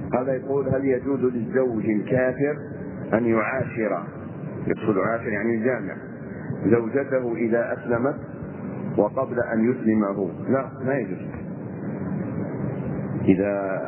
هذا يقول: هل يجوز للزوج الكافر أن يعاشر، يقصد عاشر يعني الجامع، زوجته إذا أسلمت وقبل أن يسلمه؟ لا، ما يجوز. إذا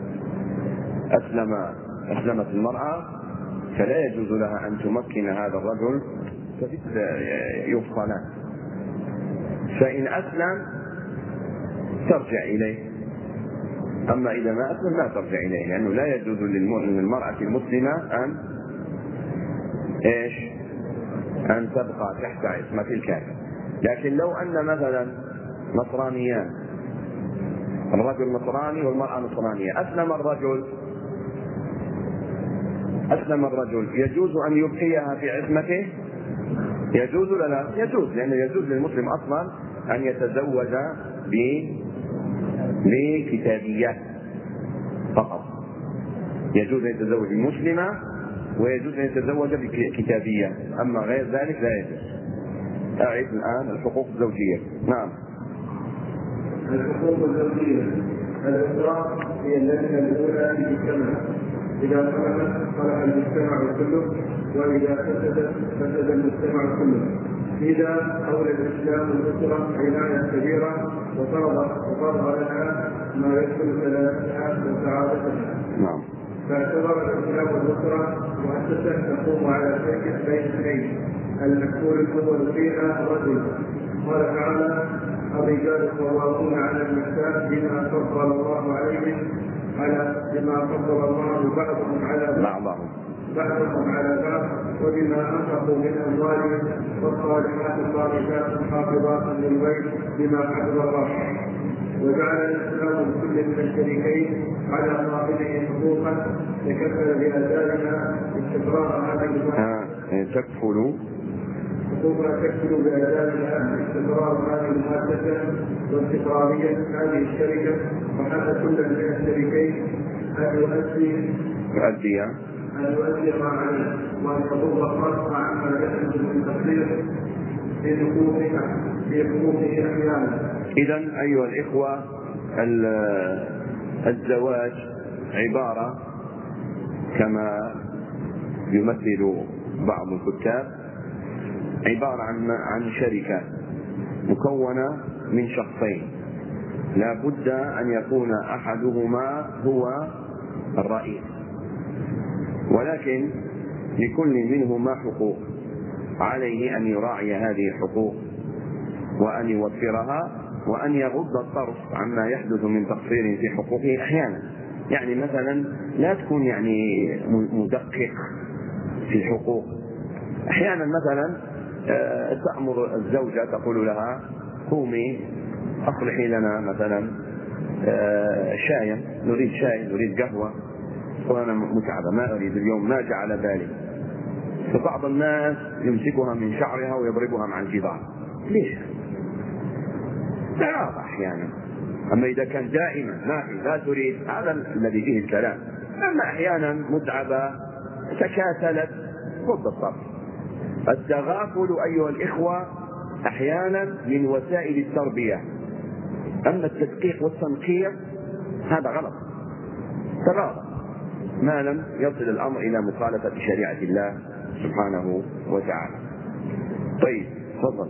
أسلمت المرأة فلا يجوز لها أن تمكن هذا الرجل يفصلان، فإن أسلم ترجع إليه، أما إذا ما أسلم لا ترجع إليه، لأنه لا يجوز للمرأة المسلمة أن تبقى تحت عصمة الكافر. لكن لو أن مثلا نصرانيان، الرجل نصراني والمرأة نصرانية، أسلم الرجل، يجوز أن يبقيها في عصمته؟ يجوز ولا لا؟ يجوز، لأنه يجوز للمسلم أصلا أن يتزوج بكتابيات فقط. يجوز أن يتزوج المسلمة ويجوز أن يتزوج بكتابيات، أما غير ذلك لا يجوز. أعيد الآن الحقوق الزوجية. نعم. الحقوق الزوجية الأخرى هي التي الأولى في المجتمع، إذا صلح المجتمع كله، وإذا فسد المجتمع كله. إذا أولى الإسلام الأسرة عناية كبيرة وفرض لها ما يدخل سلامتها وسعادتها. نعم. فاعتبر الإسلام الأسرة مؤسسة تقوم على شركة بين اثنين، المسؤول الأول فيها الرجل. قال تعالى: الرجال قوامون على النساء بما فضل الله بعضهم على بعض وبما أنفقوا من أموالهم، والصالحات الصالحات حافظات للغيب بما حفظ الله. وجعل الإسلام لكل من الشريكين على صاحبه حقوقا تكفل بأدائها استقرار هذه المؤسسة واستقرارية هذه الشركة، وحتى كل من الشريكين أن يؤدي ما عليه، وأن يضم الخاصة عما يحدث من تقصير في حقوقه أحيانا. إذن أيها الإخوة، الزواج عبارة كما يمثل بعض الكتاب عبارة عن شركة مكونة من شخصين، لا بد أن يكون أحدهما هو الرئيس، ولكن لكل منهما حقوق، عليه أن يراعي هذه الحقوق وأن يوفرها وأن يغض الطرف عما يحدث من تقصير في حقوقه أحيانا. يعني مثلا لا تكون مدقق في الحقوق. أحيانا مثلا تأمر الزوجة، تقول لها: قومي أصلحي لنا مثلا شايا، نريد شاي، نريد قهوة، وأنا متعبة ما أريد اليوم، ما جعل بالي. فبعض الناس يمسكها من شعرها ويضربها مع الجدار. ليش؟ لا أحيانا. أما إذا كان دائما لا تريد، هذا الذي فيه الكلام. أما أحيانا متعبة تكاسلت، ضد الطرف. التغافل أيها الإخوة أحيانا من وسائل التربية، أما التدقيق والتنقير هذا غلط، تغافل ما لم يصل الأمر إلى مخالفة شريعة الله سبحانه وتعالى. طيب، تفضل.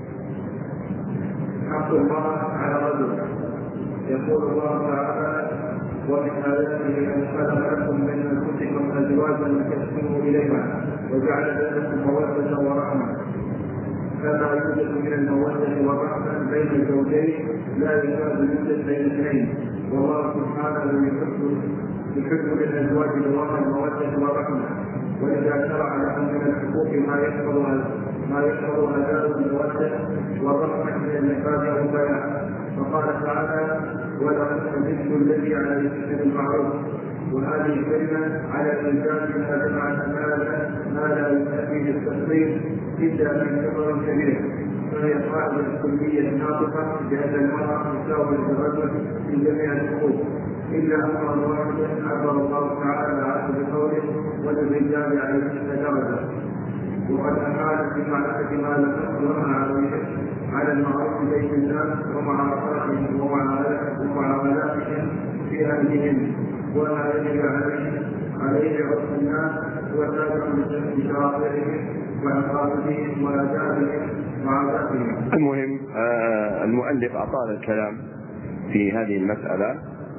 حق الله على الرجل. يقول الله تعالى: ومن آياته أن خلق لكم من أنفسكم أزواجا لتسكنوا إليها وجعل بينكم مودة ورحمة. كما يوجد من المودة والرحمة بين الزوجين لا يكاد يوجد بين اثنين، والله سبحانه يحب للأزواج الله المودة والرحمة، ولذا شرع لهم من الحقوق ما يشرع أداء المودة والرحمة من النكاح والبيان. فقال تعالى: ولكم مثل الذي على الإثم بالمعروف. وهذه الكلمة على الإنسان بما جمعت ما لا يؤدي للتصريف إلا من كبر كبير، فهي قاعدة كلية ناطقة بأن المرأة تساوي الرجل في جميع الحقوق، إلا أمرا واحدا عبر الله تعالى عنه بقوله: وللرجال عليهن درجة. وقد أحال في معرفة ما لم على المعروف بين الناس ومعاملاتهم في أهلهم، وما يجب عليه عرف الناس هو تابع لشرائعهم وعقائدهم وآدابهم وعاداتهم. المهم المؤلف أطال الكلام في هذه المسألة،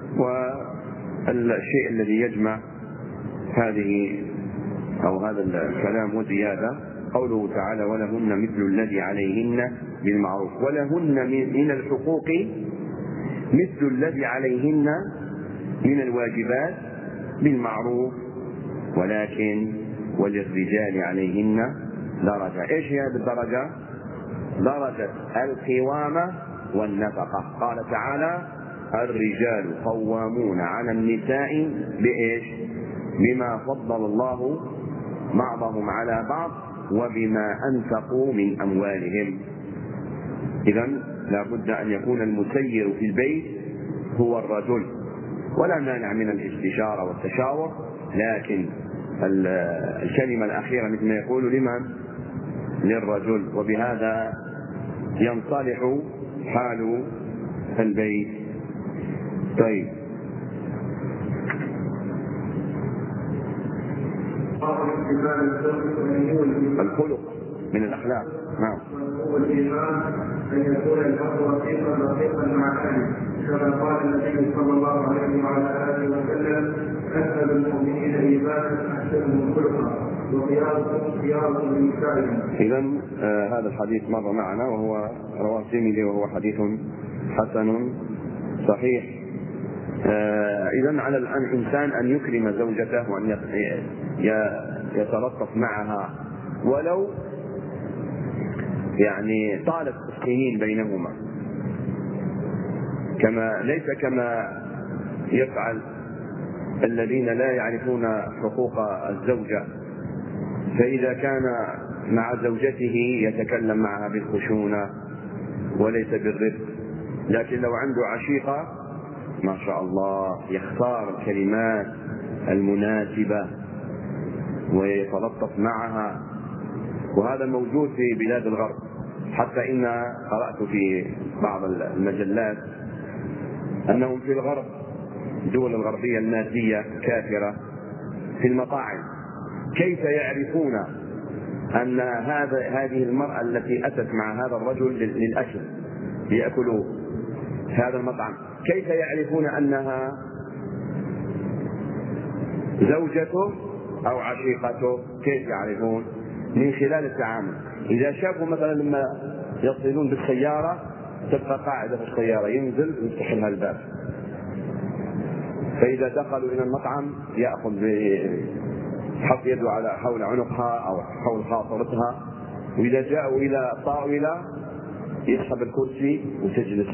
والشيء الذي يجمع هذه أو هذا الكلام وزيادة قوله تعالى: ولهن مثل الذي عليهن بالمعروف. ولهن من الحقوق مثل الذي عليهن من الواجبات بالمعروف، ولكن وللرجال عليهن درجة. ايش هي هذه الدرجة؟ درجة القوامة والنفقة. قال تعالى: الرجال قوامون على النساء بإيش؟ بما فضل الله بعضهم على بعض وبما أنفقوا من أموالهم. إذن لا بد أن يكون المسير في البيت هو الرجل، ولا مانع من الاستشارة والتشاور، لكن الكلمة الأخيرة مثل ما يقول لمن؟ للرجل، وبهذا ينصلح حال البيت. طيب، الخلق من الأخلاق. نعم. والإيمان أن يكون الأمر رفيقا مع الأهل، كما قال النبي صلى الله عليه وعلى آله وسلم: أكمل المؤمنين إيمانا أحسنهم خلقا وخياركم لنسائهم. إذن هذا الحديث مر معنا، وهو رواه الترمذي، وهو حديث حسن صحيح. إذن على الإنسان أن يكرم زوجته وأن يتلطف معها، ولو يعني طالت السنين بينهما، ليس كما يفعل الذين لا يعرفون حقوق الزوجة، فإذا كان مع زوجته يتكلم معها بالخشونة وليس بالرفق، لكن لو عنده عشيقة ما شاء الله يختار الكلمات المناسبة ويتلطف معها. وهذا موجود في بلاد الغرب، حتى إن قرأت في بعض المجلات أنهم في الغرب، الدول الغربية المادية كافرة، في المطاعم كيف يعرفون أن هذه المرأة التي أتت مع هذا الرجل للأكل ليأكلوا هذا المطعم، كيف يعرفون أنها زوجته أو عشيقته؟ كيف يعرفون؟ من خلال التعامل. إذا شافوا مثلا لما يصلون بالسيارة تبقى قاعدة في السيارة، ينزل ويفتح لها الباب، فإذا دخلوا إلى المطعم يأخذ حط يده على حول عنقها أو حول خاصرتها، وإذا جاءوا إلى طاولة يسحب الكرسي وتجلس،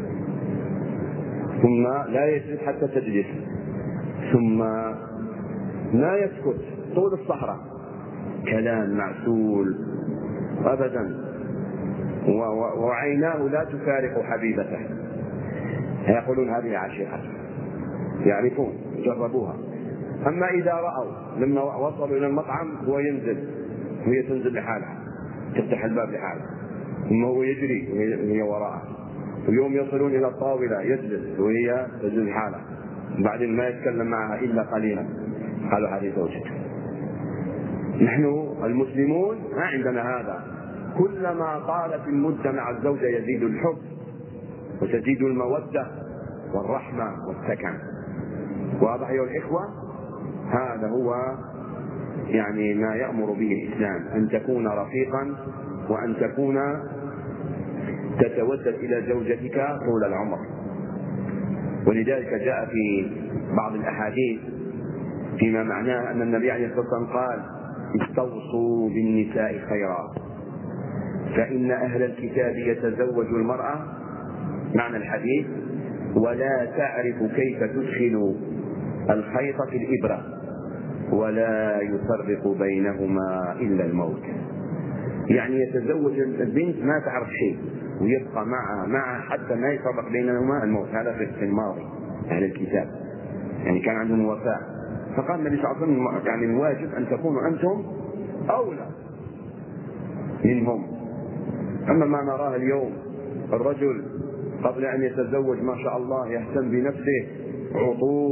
ثم لا يجلس حتى تجلس، ثم لا يسكت طول الصحراء، كلام معسول أبدا، وعيناه لا تفارق حبيبته. يقولون هذه عشيقة، يعرفون، جربوها. أما إذا رأوا لما وصلوا إلى المطعم هو ينزل وهي تنزل لحالها، تفتح الباب لحالها، ثم هو يجري وهي وراءه، ويوم يصلون إلى الطاولة يجلس وهي تجلس لحالها، بعدين ما يتكلم معها إلا قليلا، قالوا هذه زوجته. نحن المسلمون ما عندنا هذا، كلما طالت المدة مع الزوجة يزيد الحب وتزيد المودة والرحمة والسكن. واضح أيها الإخوة؟ هذا هو يعني ما يأمر به الإسلام، أن تكون رفيقا وأن تكون تتودد إلى زوجتك طول العمر. ولذلك جاء في بعض الأحاديث فيما معناه أن النبي عليه الصلاة والسلام قال: استوصوا بالنساء خيرا فإن أهل الكتاب يتزوج المرأة، معنى الحديث، ولا تعرف كيف تدخل الخيط في الإبرة ولا يفرق بينهما إلا الموت. يعني يتزوج البنت ما تعرف شيء ويبقى معها حتى ما يفرق بينهما الموت. هذا في الماضي أهل الكتاب يعني كان عندهم وفاء، فقال النبي صلى الله عليه وسلم يعني الواجب أن تكونوا أنتم أولى منهم. أما ما نراه اليوم، الرجل قبل أن يتزوج ما شاء الله يهتم بنفسه، عطور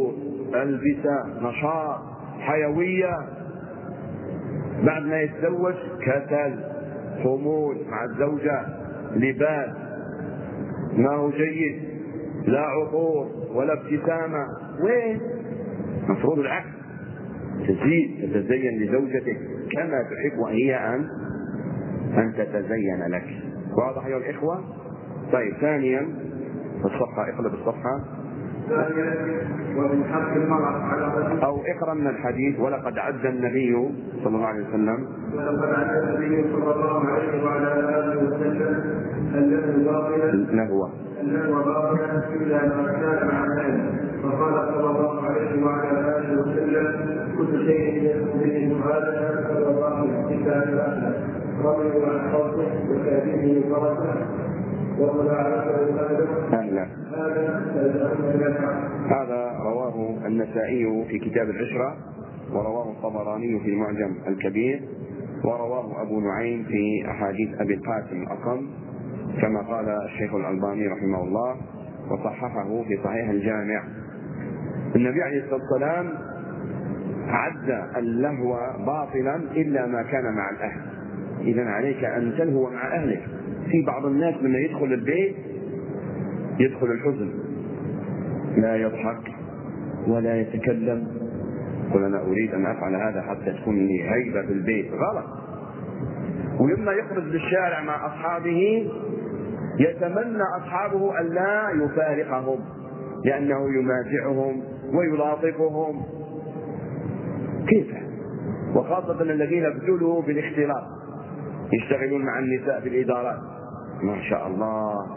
ألبسة، نشاط، حيوية. بعد ما يتزوج كسل، خمول مع الزوجة، لباس ما هو جيد، لا عطور ولا ابتسامة. وين؟ مفروض العكس، تتزين لزوجتك كما تحب هي أن تتزين لك. واضح أيها الإخوة؟ طيب ثانيا الصفحة، اقلب الصفحة. ومن حق المرأة على أو اقرأ من الحديث: ولقد عد النبي صلى الله عليه وسلم وعلى آله وسلم أنه باطلا إلا ما كان مع ذلك. فقال صلى الله عليه وعلى آله وسلم: كل شيء يدخل به هذا فهو باطل إلا الآخر. رمي عن خوفه وكاذبه فرسه هذا رواه النسائي في كتاب العشرة، ورواه الطبراني في المعجم الكبير، ورواه أبو نعيم في أحاديث أبي القاسم الأصم، كما قال الشيخ الألباني رحمه الله، وصححه في صحيح الجامع. النبي عليه الصلاة والسلام عد اللهو باطلا إلا ما كان مع الأهل. إذن عليك أن تلهو مع أهلك. في بعض الناس لما يدخل البيت يدخل الحزن، لا يضحك ولا يتكلم، يقول أنا أريد أن أفعل هذا حتى تكون لي هيبة في البيت. غلط. ولما يخرج للشارع مع أصحابه يتمنى أصحابه أن لا يفارقهم، لأنه يمازحهم ويلاطفهم. كيف؟ وخاصة الذين ابتلوا بالاختلاط، يشتغلون مع النساء في الإدارات، ما شاء الله،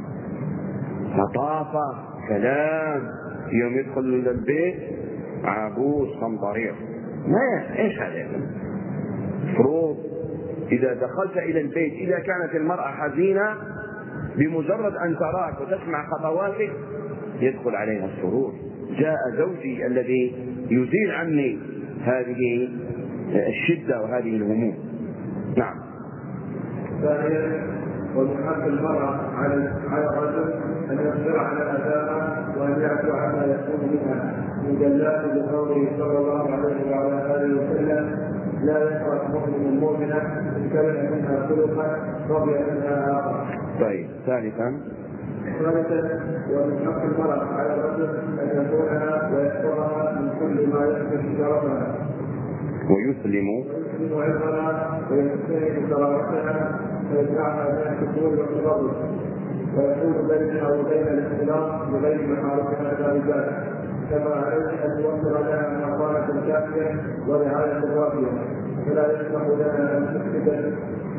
لطافة، كلام. يوم يدخل البيت عبوس قمطرير. ما ايش هذا؟ فروض إذا دخلت إلى البيت، إذا كانت المرأة حزينة، بمجرد أن تراك وتسمع خطواتك يدخل عليها السرور. جاء زوجي الذي يزيل عني هذه الشدة وهذه الهموم. نعم. ثانيا، ومن حق المرأة على الرجل أن يصبر على أذاها وأن يعفو عما يكون منها، مجلات بقوله صلى الله عليه وعلى آله وسلم: لا يكره مؤمن مؤمنة إن كره منها خلقا رضي منها آخر. طيب ثالثا، ومن حق المرأة على الرجل أن يكونها ويحفظها من كل ما يكفي شرفها ويسلم عرضها ويستهلك كرامتها ويدفعها بين الكسول والتضرر، ويكون بينها وبين الاختلاط بغير محارمها الرجال، كما عليه ان يوفر لها مقامة كافية ورعاية راقية، فلا يسمح لها ان تفسد.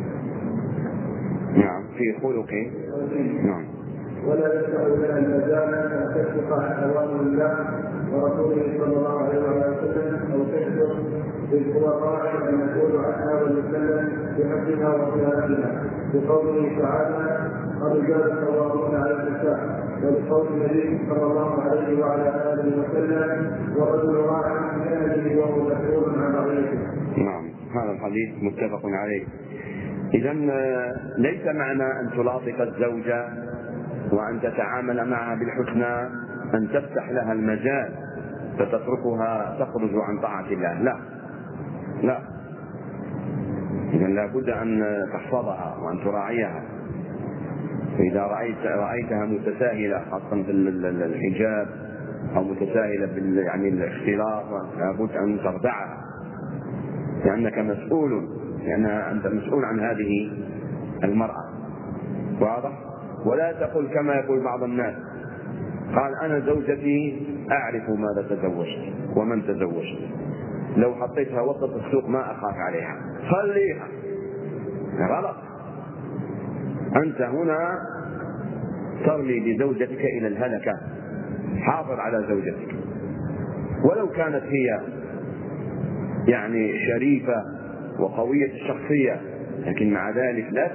نعم في خلق. نعم. ولا يسمح لها المجال ان تسبق اوامر الله ورسوله صلى الله عليه وسلم او تكثر إذ هو قائل أن يقول عنها ويسلم بحقها وصيانتها، بقوله تعالى: الرجال قوامون على النساء، وبقول النبي صلى الله عليه وعلى آله وسلم: والرجل راع في أهله وهو مسؤول عن رعيته. نعم هذا الحديث متفق عليه. إذن ليس معنى أن تلاطف الزوجة وأن تتعامل معها بالحسنى أن تفتح لها المجال فتتركها تخرج عن طاعة الله، لا، إذن لا بد أن تحفظها وأن تراعيها. إذا رأيتها متساهلة خاصة بالحجاب أو متساهلة يعني الاختلاط، لا بد أن تردعها، لأنك مسؤول، لأن أنت مسؤول عن هذه المرأة. واضح؟ ولا تقل كما يقول بعض الناس، قال: أنا زوجتي أعرف ماذا تزوجت ومن تزوجت، لو حطيتها وسط السوق ما أخاف عليها، خليها. غلط. أنت هنا ترمي بزوجتك إلى الهلكة. حافظ على زوجتك، ولو كانت هي يعني شريفة وقوية الشخصية، لكن مع ذلك لا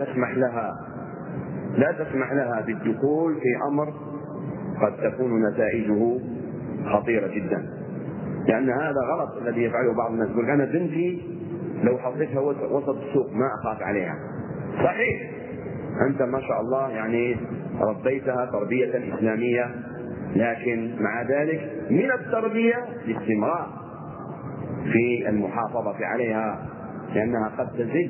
تسمح لها بالدخول في أمر قد تكون نتائجه خطيرة جدا، لأن هذا غلط الذي يفعله بعض الناس. يقول: أنا بنتي لو حطيتها وسط السوق ما أخاف عليها. صحيح، أنت ما شاء الله يعني ربيتها تربية إسلامية لكن مع ذلك من التربية الاستمرار في المحافظة عليها، لأنها قد تزل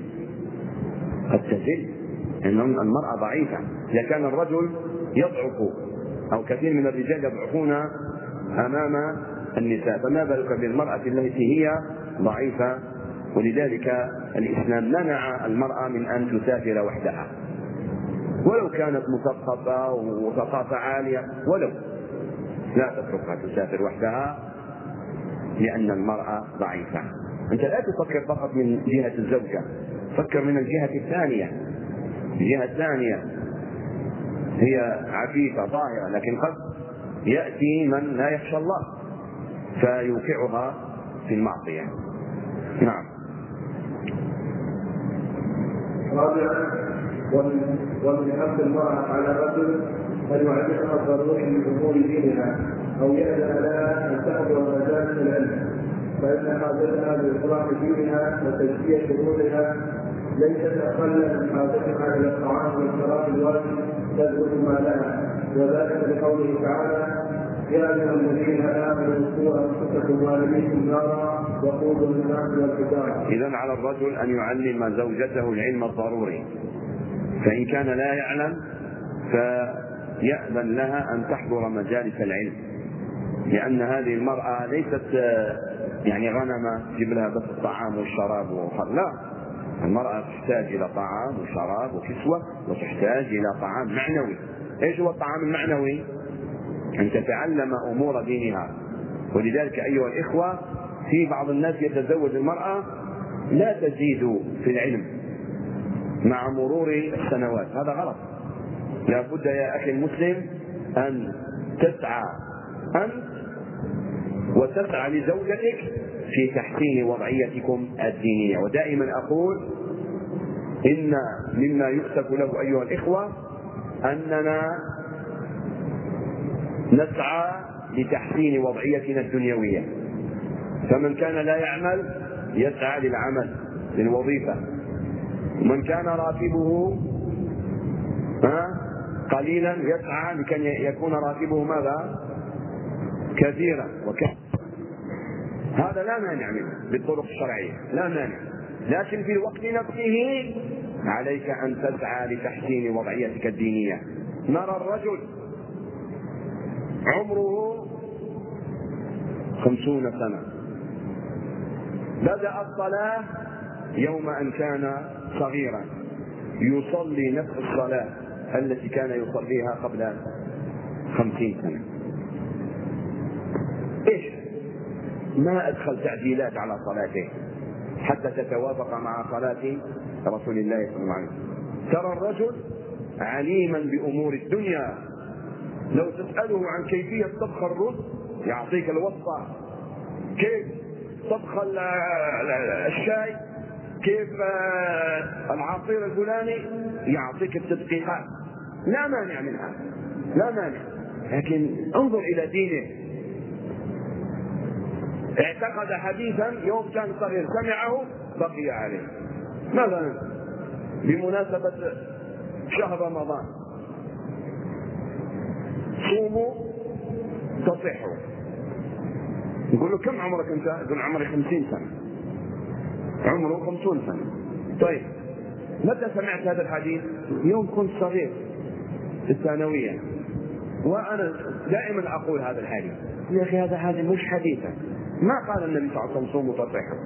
لأن المرأة ضعيفة. إذا كان الرجل يضعف أو كثير من الرجال يضعفون أمام النساء، فما بالك بالمرأة التي هي ضعيفة. ولذلك الإسلام منع المرأة من أن تسافر وحدها ولو كانت مثقفة وثقافة عالية، ولو لا تتركها تسافر وحدها لأن المرأة ضعيفة. أنت لا تفكر فقط من جهة الزوجة، فكر من الجهة الثانية. الجهة الثانية هي عفيفة ظاهرة، لكن قد يأتي من لا يخشى الله فيوقعها في المعصية. نعم. رابعا، ومن حق المرأة على الرجل أن يعلمها الضروري من أمور دينها أو يأذن لها أن تحضر مجالس العلم، فإن حاجتها لإصلاح دينها وتزكية شرورها ليست أقل من حاجتها إلى الطعام والشراب الواجب تبذل ما لها، وذلك لقوله تعالى: يا أيها الذين آمنوا قوا أنفسكم وأهليكم نارا وقودها الناس والحجارة. إذن على الرجل أن يعلم زوجته العلم الضروري، فإن كان لا يعلم فيأذن لها أن تحضر مجالس العلم، لأن هذه المرأة ليست يعني غنمة تجيب لها بس الطعام والشراب لا، المرأة تحتاج إلى طعام وشراب وكسوة، وتحتاج إلى طعام معنوي. إيش هو الطعام المعنوي؟ أن تتعلم أمور دينها. ولذلك أيها الإخوة، في بعض الناس يتزوج المرأة لا تزيد في العلم مع مرور السنوات، هذا غلط. لا بد يا أخي المسلم أن تسعى أنت وتسعى لزوجتك في تحسين وضعيتكم الدينية. ودائما أقول إن مما يؤسف له أيها الإخوة أننا نسعى لتحسين وضعيتنا الدنيوية، فمن كان لا يعمل يسعى للعمل للوظيفة، ومن كان راتبه قليلا يسعى لكي يكون راتبه ماذا؟ كثيرا. هذا لا مانع منه بالطرق الشرعية، لا مانع، لكن في الوقت نفسه عليك أن تسعى لتحسين وضعيتك الدينية. نرى الرجل عمره 50 سنة بدأ الصلاة يوم أن كان صغيرا، يصلي نفس الصلاة التي كان يصليها قبل 50 سنة. إيش؟ ما أدخل تعديلات على صلاته حتى تتوافق مع صلاة رسول الله صلى الله عليه وسلم. ترى الرجل عليما بأمور الدنيا، لو تسأله عن كيفية طبخ الرز يعطيك الوصفة، كيف طبخ الشاي، كيف العصير الفلاني، يعطيك التدقيقات. لا مانع منها، لا مانع، لكن انظر إلى دينه. اعتقد حديثا يوم كان صغير سمعه بقي عليه، مثلا بمناسبة شهر رمضان: صوموا تصحوا. يقول له: كم عمرك انت؟ يقول: عمري 50 سنة. عمره 50 سنة. طيب متى سمعت هذا الحديث؟ يوم كنت صغير في الثانوية. وأنا دائما أقول هذا الحديث: يا أخي هذا حديث مش حديثا، ما قال النبي صلى الله عليه وسلم صوموا تصحوا.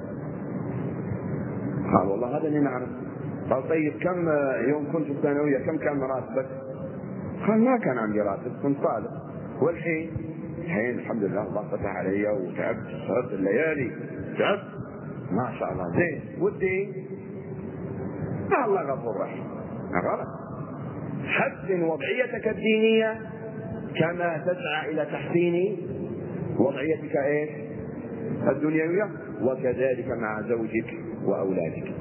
قال: والله هذا اللي نعرف. قال: طيب كم يوم كنت في الثانوية كم كان راتبك؟ قال: ما كان عندي راتب، كنت طالب. والحين؟ الحين الحمد لله الله فتح علي وتعبت، سهرت الليالي، تعبت ما شاء الله زين. ودي الله غفور رحيم. غلط. حسن وضعيتك الدينية كما تسعى إلى تحسين وضعيتك ايش؟ الدنيوية، وكذلك مع زوجك وأولادك.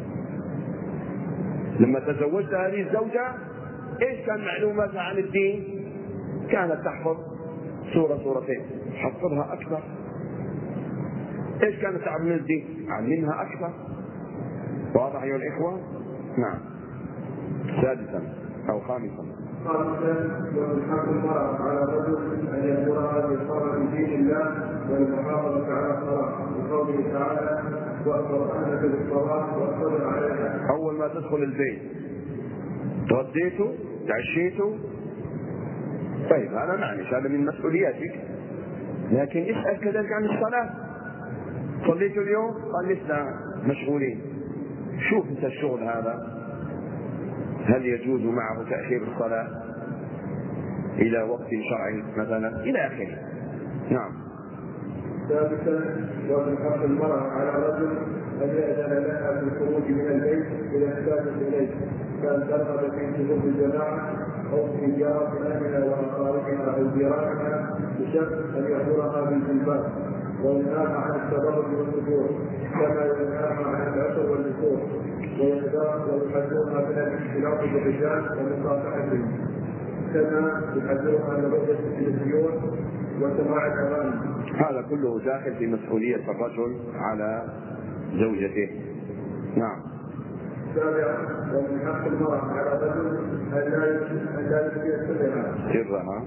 لما تزوجت هذه الزوجة ايش كان معلوماتها عن الدين؟ كانت تحفظ سورتين، حفظها أكثر. ايش كانت تعلم من الدين؟ علمها أكثر. واضح أيها الإخوة؟ نعم. سادسا أو خامسا، خامسا ومن حق المرأة على الرجل أن يأمرها بإقامة دين الله والمحافظة على الصلاة بقوله تعالى وأقرأنا بالصلاة واصطبر عليها. أول ما تدخل البيت تغديته تعشيته، طيب هذا معلش، هذا من مسؤولياتك، لكن اسأل كذلك عن الصلاة. صليت اليوم؟ قال لسه مشغولين. شوف انت الشغل هذا هل يجوز معه تأخير الصلاة إلى وقت شرعي مثلا إلى آخره. نعم. ثالثا ومن حق المرأة على الرجل أن يأذن لها في الخروج من البيت إذا احتاجت إليه، كأن ترغب في حضور الجماعة أو في زيارة أهلها وأقاربها أو جيرانها بشرط أن يأمرها بالجلباب وينهاها عن التبرج والسفور كما ينهاها عن العشر والنفور، ويحذرها من الاختلاط بالرجال ومصافحتهم، كما يحذرها من رؤية التلفزيون وسماع الأغاني. هذا كله داخل في مسؤولية الرجل على زوجته. نعم. سابعا ومن حق المرأة على الرجل أن لا يفشي سرها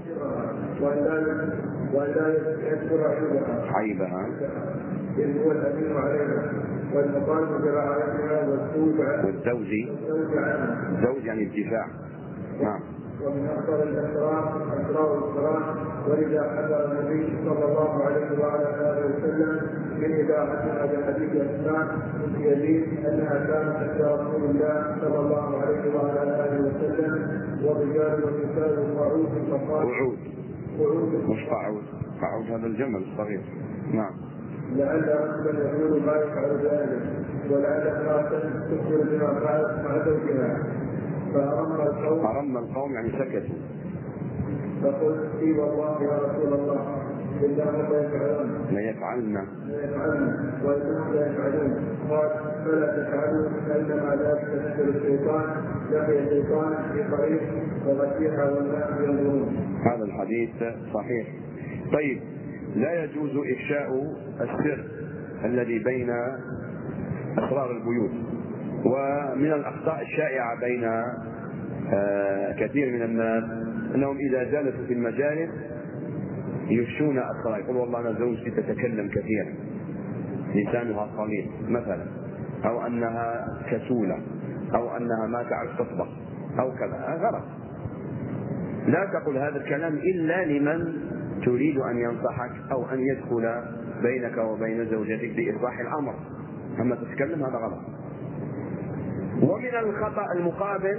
وأن لا يذكر عيبها إذ هو الأمين عليها والمطالب برعايتها والزوج يعني الدفاع. نعم. ومن أكثر أسرار الصلاة، ولذا حذر النبي صلى الله عليه وعلى آله وسلم من إباحتها بحديث أسماء بنت يزيد أنها كانت عند رسول الله صلى الله عليه وعلى آله وسلم والرجال والنساء قعود فقال قعود مش قعود هذا الجمل الصغير. نعم. لعل رجلا يقول ما يفعل ذلك ولعل امرأة تخبر بما فعلت مع زوجها فأرم القوم يعني سكتوا. فقلت اي والله يا رسول الله انهم لا يفعلن وانهم لا يفعلون. قال فلا تفعلوا انما ذلك سحر الشيطان لقي الشيطان في طريق وغسيها والناس ينظرون. هذا الحديث صحيح. طيب لا يجوز إفشاء السر الذي بين أسرار البيوت. ومن الأخطاء الشائعة بين كثير من الناس أنهم إذا جلسوا في المجالس يفشون أسرار، يقول والله أنا زوجتي تتكلم كثيرا لسانها صليل مثلا، أو أنها كسولة، أو أنها ما تعرف تطبخ أو كذا. غلط. لا تقل هذا الكلام إلا لمن تريد أن ينصحك أو أن يدخل بينك وبين زوجتك بإصلاح الأمر. أما تتكلم هذا غلط. ومن الخطأ المقابل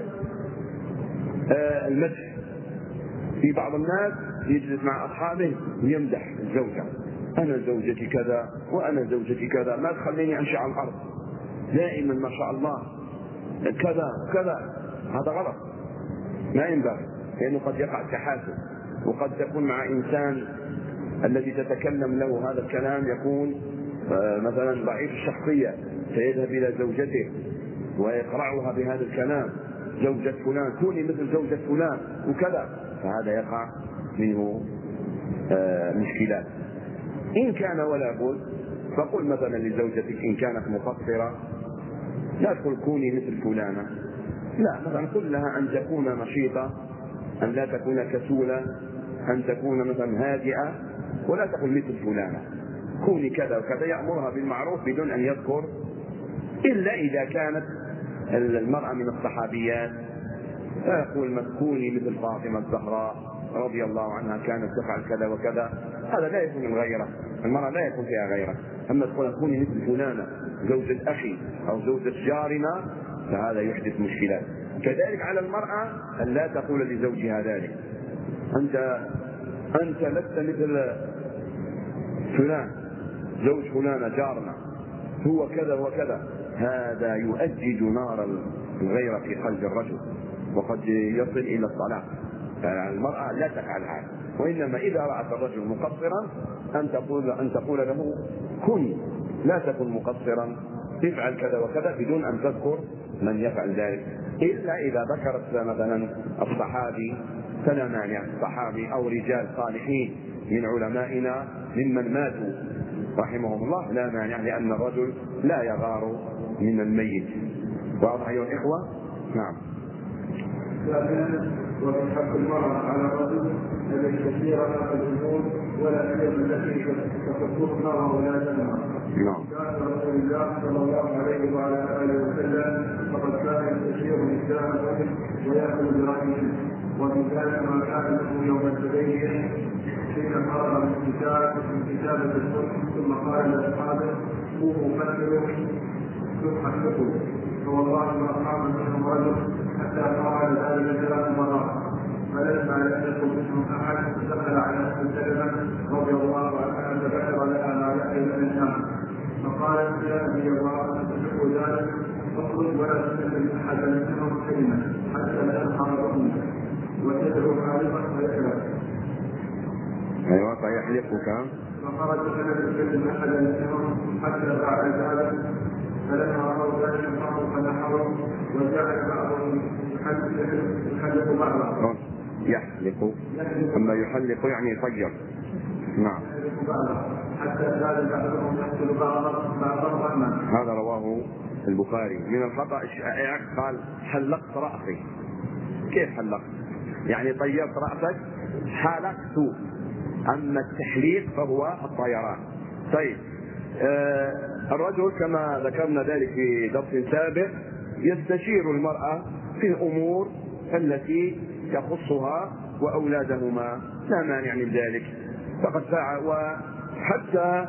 المدح. في بعض الناس يجلس مع أصحابه ويمدح الزوجة، أنا زوجتي كذا وأنا زوجتي كذا، ما تخليني أمشي على الأرض، دائما ما شاء الله كذا كذا. هذا غلط، ما ينبغي، لأنه قد يقع تحاسد، وقد تكون مع إنسان الذي تتكلم له هذا الكلام يكون مثلا ضعيف الشخصية، فيذهب إلى زوجته ويقرعها بهذا الكلام، زوجة فلان كوني مثل زوجة فلان وكذا، فهذا يقع منه مشكلات. إن كان ولا بد فقل مثلا لزوجتك إن كانت مقصرة لا تقول كوني مثل فلانة، لا، مثلا قل لها أن تكون نشيطة، أن لا تكون كسولة، أن تكون مثلا هادئة، ولا تقل مثل فلانة، كوني كذا وكذا. يأمرها بالمعروف بدون أن يذكر، إلا إذا كانت المرأة من الصحابيات فيقول كوني مثل فاطمة الزهراء رضي الله عنها كانت تفعل كذا وكذا. هذا لا يكون الغيرة، المرأة لا يكون فيها غيرة. أما تقول كوني مثل فلانة زوجة أخي أو زوجة جارنا فهذا يحدث مشكلات. كذلك على المرأة أن لا تقول لزوجها ذلك، أنت لست مثل فلان زوج فلانة جارنا هو كذا وكذا. هذا يؤجج نار الغيرة في قلب الرجل وقد يصل إلى الطلاق. فالمرأة لا تفعل هذا، وإنما إذا رأت الرجل مقصرا أن تقول له كن، لا تكن مقصرا، تفعل كذا وكذا بدون أن تذكر من يفعل ذلك، إلا إذا ذكرت مثلا الصحابي فلا مانع، الصحابي أو رجال صالحين من علمائنا ممن ماتوا رحمهم الله لا مانع، لأن الرجل لا يغار من الميت. واضح أيها الإخوة؟ نعم. ومن حق المرأة على الرجل أن يستشيرها في الأمور ولا سيما التي تخصها وأولادها. كان رسول الله صلى الله عليه وعلى آله وسلم فقد كان يستشير نساء الرجل ويأخذ برأيه، ومن ذلك ما كان له يوم الحديبية حين فرغ من كتابة الصلح ثم قال لأصحابه قوموا فكروا ثم احلقوا، فوالله ما قام منهم رجل حتى قال ذلك 3 مرات، فلما لم يكن منهم احد دخل على ام سلمة رضي الله عنها فذكر لها ما يحيى من الامر، فقالت يا نبي الله تحب ذلك فاخرج ولا تسلم احدا منهم كلمه حتى لا يظهر امك وتدعو خالقك ويحلق. ايوه فيحلقك. فخرج فلم يسلم احدا منهم حتى بعد ذلك، فلما رأوا ذلك الأمر فنحروا وجعل بعضهم يحلق بعضا. يحلق، أما يحلق يعني يطير. نعم. حتى زاد بعضهم يحلق بعضا. هذا رواه البخاري. من الخطأ الشائع قال حلقت رأسي. كيف حلقت؟ يعني طيرت رأسك، حلقت. أما التحليق فهو الطيران. طيب الرجل كما ذكرنا ذلك في درس سابق يستشير المرأة في الأمور التي تخصها وأولادهما، لا مانع من ذلك، فقد فعل. وحتى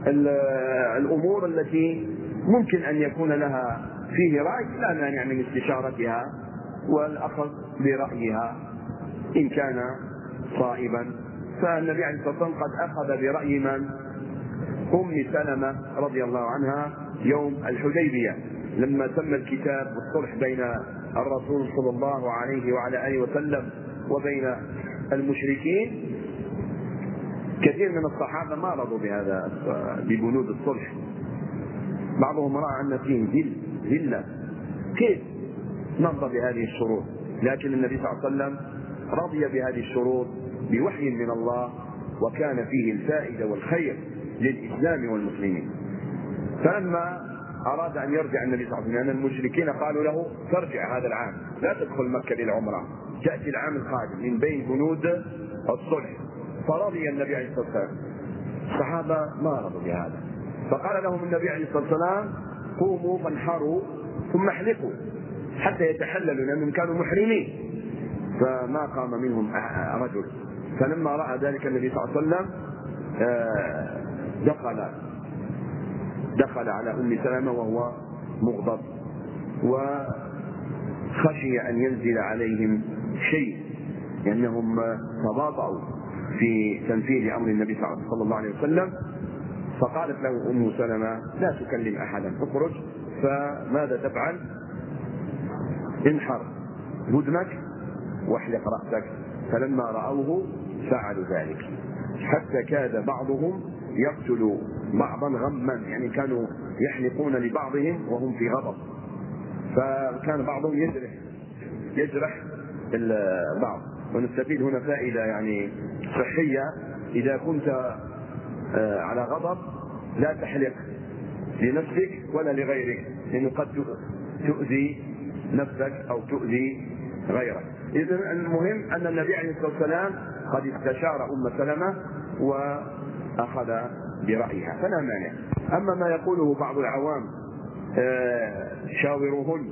الأمور التي ممكن أن يكون لها فيه رأي لا مانع من استشارتها والأخذ برأيها إن كان صائبا. فالنبي عليه الصلاة والسلام قد أخذ برأي من؟ أم سلمة رضي الله عنها يوم الحديبية لما تم الكتاب والصلح بين الرسول صلى الله عليه وعلى آله وسلم وبين المشركين. كثير من الصحابة ما رضوا بهذا ببنود الصلح، بعضهم رأى أن فيه ذلة، كيف نرضى بهذه الشروط؟ لكن النبي صلى الله عليه وسلم رضي بهذه الشروط بوحي من الله، وكان فيه الفائدة والخير للإسلام والمسلمين. فلما أراد أن يرجع النبي صلى الله عليه وسلم، لأن المشركين قالوا له ترجع هذا العام، لا تدخل مكة للعمرة، تأتي العام القادم من بين بنود الصلح. فرضي النبي عليه الصلاة والسلام. الصحابة ما رضوا بهذا، فقال لهم النبي عليه الصلاة والسلام قوموا فانحروا ثم احلقوا حتى يتحللوا، لأنهم كانوا محرمين، فما قام منهم رجل. فلما رأى ذلك النبي صلى الله عليه وسلم دخل على أم سلمة وهو مغضب، وخشي أن ينزل عليهم شيء لأنهم تباطؤوا في تنفيذ أمر النبي صلى الله عليه وسلم. فقالت له أم سلمة لا تكلم أحدا، اخرج. فماذا تفعل؟ انحر بدنك واحلق رأسك. فلما رأوه فعلوا ذلك، حتى كاد بعضهم يقتل بعضا غما، يعني كانوا يحلقون لبعضهم وهم في غضب، فكان بعضهم يجرح البعض. ونستفيد هنا فائدة يعني صحية، إذا كنت على غضب لا تحلق لنفسك ولا لغيرك، لأنه قد تؤذي نفسك أو تؤذي غيرك. إذن المهم أن النبي عليه الصلاة والسلام قد استشار أم سلمة وأخذ برأيها، فلا مانع. أما ما يقوله بعض العوام شاوروهن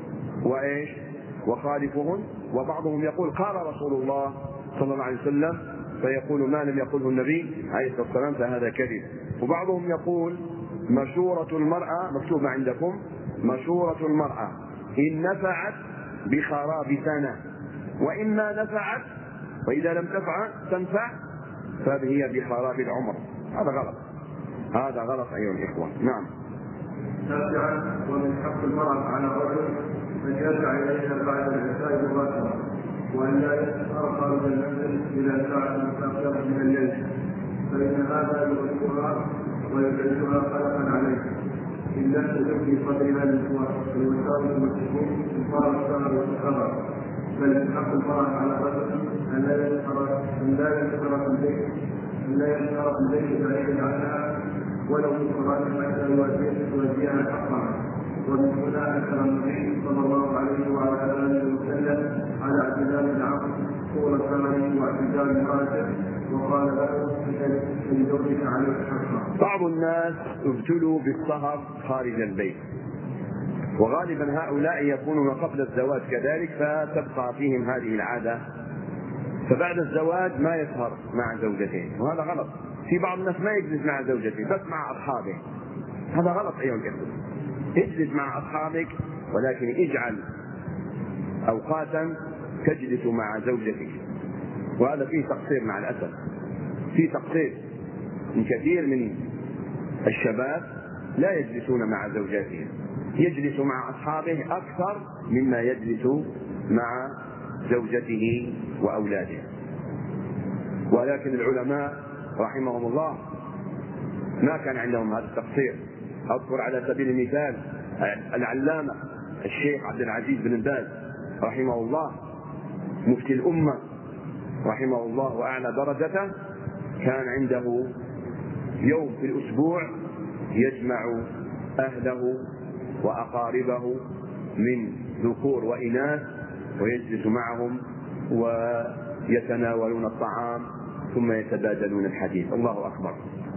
وخالفوهن، وبعضهم يقول قال رسول الله صلى الله عليه وسلم، فيقول ما لم يقله النبي عليه الصلاة والسلام فهذا كذب. وبعضهم يقول مشورة المرأة، مكتوبة عندكم مشورة المرأة إن نفعت بخراب سنة، وإما نفعت وإذا لم تنفع فهي بخراب العمر. هذا غلط أيها الإخوة. نعم. تاسعا ومن حق المرأة على الرجل أن يرجع إليها بعد العشاء مباشرة، وأن لا يسهر خارج المنزل إلى ساعة متأخرة من الليل، فإن هذا يغلقها ويجعلها خلقا عليه إن لم تكن في قدرها الوسائل والسكون صار الشهر والشهر. بل من حق المرأة على الرجل أن لا يسهر في البيت بعيدا عنها ولو في صلاة حتى يوازيها حقها، ومن هنا ذكر النبي صلى الله عليه وعلى اله وسلم على اعتدال العقل طول ثمنه واعتدال الراجل، وقال له من زوجك عليك حقا. بعض الناس ابتلوا بالسهر خارج البيت، وغالبا هؤلاء يكونون قبل الزواج كذلك، فتبقى فيهم هذه العادة، فبعد الزواج ما يسهر مع زوجته، وهذا غلط. في بعض الناس ما يجلس مع زوجته بس مع أصحابه، هذا غلط أيها الإخوة. اجلس مع أصحابك، ولكن اجعل أوقاتا تجلس مع زوجتك، وهذا فيه تقصير مع الأسف، فيه تقصير من كثير من الشباب لا يجلسون مع زوجاتهم، يجلس مع أصحابه أكثر مما يجلس مع زوجته وأولاده. ولكن العلماء رحمهم الله ما كان عندهم هذا التقصير. أذكر على سبيل المثال العلامة الشيخ عبد العزيز بن باز رحمه الله، مفتي الأمة رحمه الله وأعلى درجته، كان عنده يوم في الأسبوع يجمع أهله وأقاربه من ذكور وإناث ويجلس معهم ويتناولون الطعام ثم يتبادلون الحديث. الله أكبر.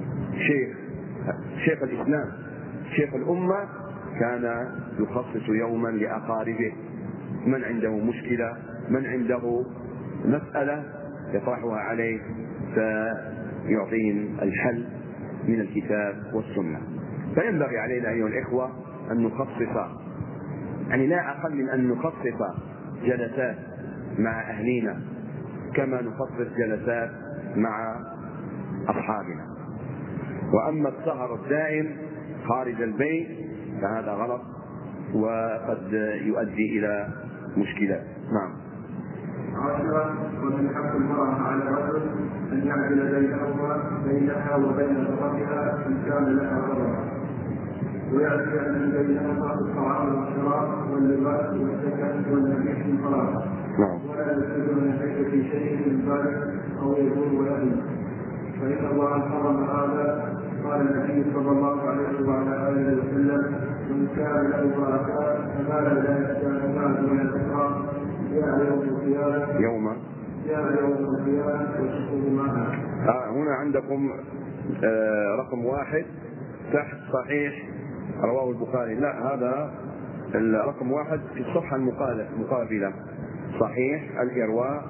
شيخ الإسلام شيخ الأمة كان يخصص يوما لأقاربه، من عنده مشكلة، من عنده مسألة يطرحها عليه فيعطيهم الحل من الكتاب والسنة. فينبغي علينا أيها الإخوة أن نخصص، يعني لا أقل من أن نخصص جلسات مع أهلينا كما نخصص جلسات مع أصحابنا. وأما السهر الدائم خارج البيت فهذا غلط وقد يؤدي إلى مشكلات. نعم. عاشرا، ومن حق المرأة على الرجل أن يعدل بينها وبين زوجها إن كان لها غضب، ويعرف أن بينهما الطعام والشراب واللباس والسكن والمبيت والفراغ، ولا يلتزم من في شيء من ذلك أو يزول ويأذن، فإن الله حرم هذا. قال النبي صلى الله عليه وعلى آله وسلم: من كان له بركات فمال لا يستعمل من الإكرام جاء يوم القيامة ويشكر معها. هنا عندكم رقم 1 تحت صحيح رواه البخاري. لا، هذا الرقم 1 في الصفحة المقابلة، صحيح الإرواء،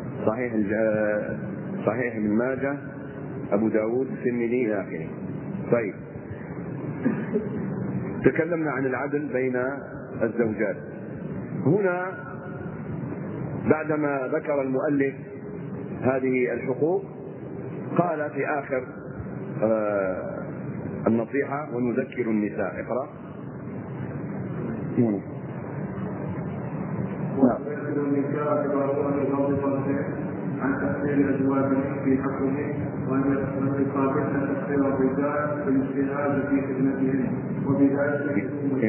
صحيح ابن ماجه، أبو داود، الترمذي إلى آخره. طيب، تكلمنا عن العدل بين الزوجات. هنا بعدما ذكر المؤلف هذه الحقوق قال في آخر النصيحة: ونذكر النساء. اقرأ. وذكر النساء عن تقصير أزواجهم في حقهم، وأن يقابلن تقصير الرجال بالاجتهاد في خدمتهم، وبذلك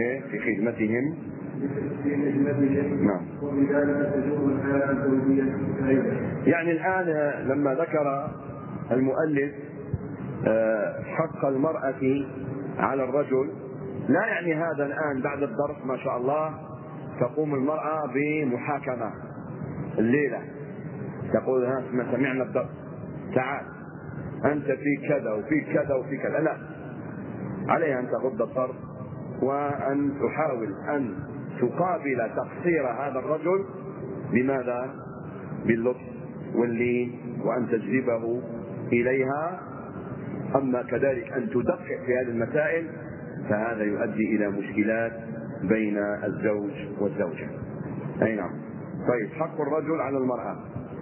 نعم. وبذلك تجوز الحياة الزوجية سعيدة. يعني الآن لما ذكر المؤلف حق المرأة على الرجل، لا يعني هذا الآن بعد الدرس ما شاء الله تقوم المرأة بمحاكمة الليلة، تقول: ها ما سمعنا الدرس، تعال أنت في كذا وفي كذا وفي كذا. لا، عليها أن تغض الطرف وأن تحاول أن تقابل تقصير هذا الرجل. لماذا؟ باللطف واللين، وأن تجذبه إليها. أما كذلك أن تدقق في هذه المسائل فهذا يؤدي إلى مشكلات بين الزوج والزوجة. أي نعم. طيب، حق الرجل على المرأة.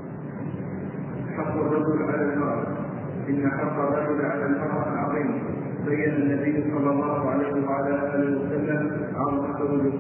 حق الرجل على المرأة: إن حق الرجل على المرأة عظيم. بين النبي صلى الله عليه وعلى آله وسلم عظمته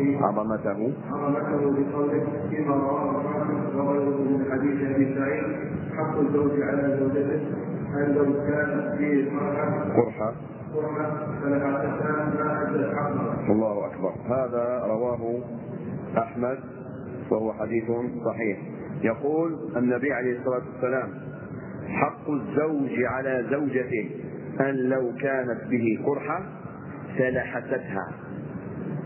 بقوله فيما رواه مسلم وغيره من حديث أبي سعيد: حق الزوج على زوجته أن لو كانت فيه قرحة فلها تسام ما أدت حقها. الله أكبر. هذا رواه أحمد وهو حديث صحيح. يقول النبي عليه الصلاة والسلام: حق الزوج على زوجته أن لو كانت به قرحة فلحستها.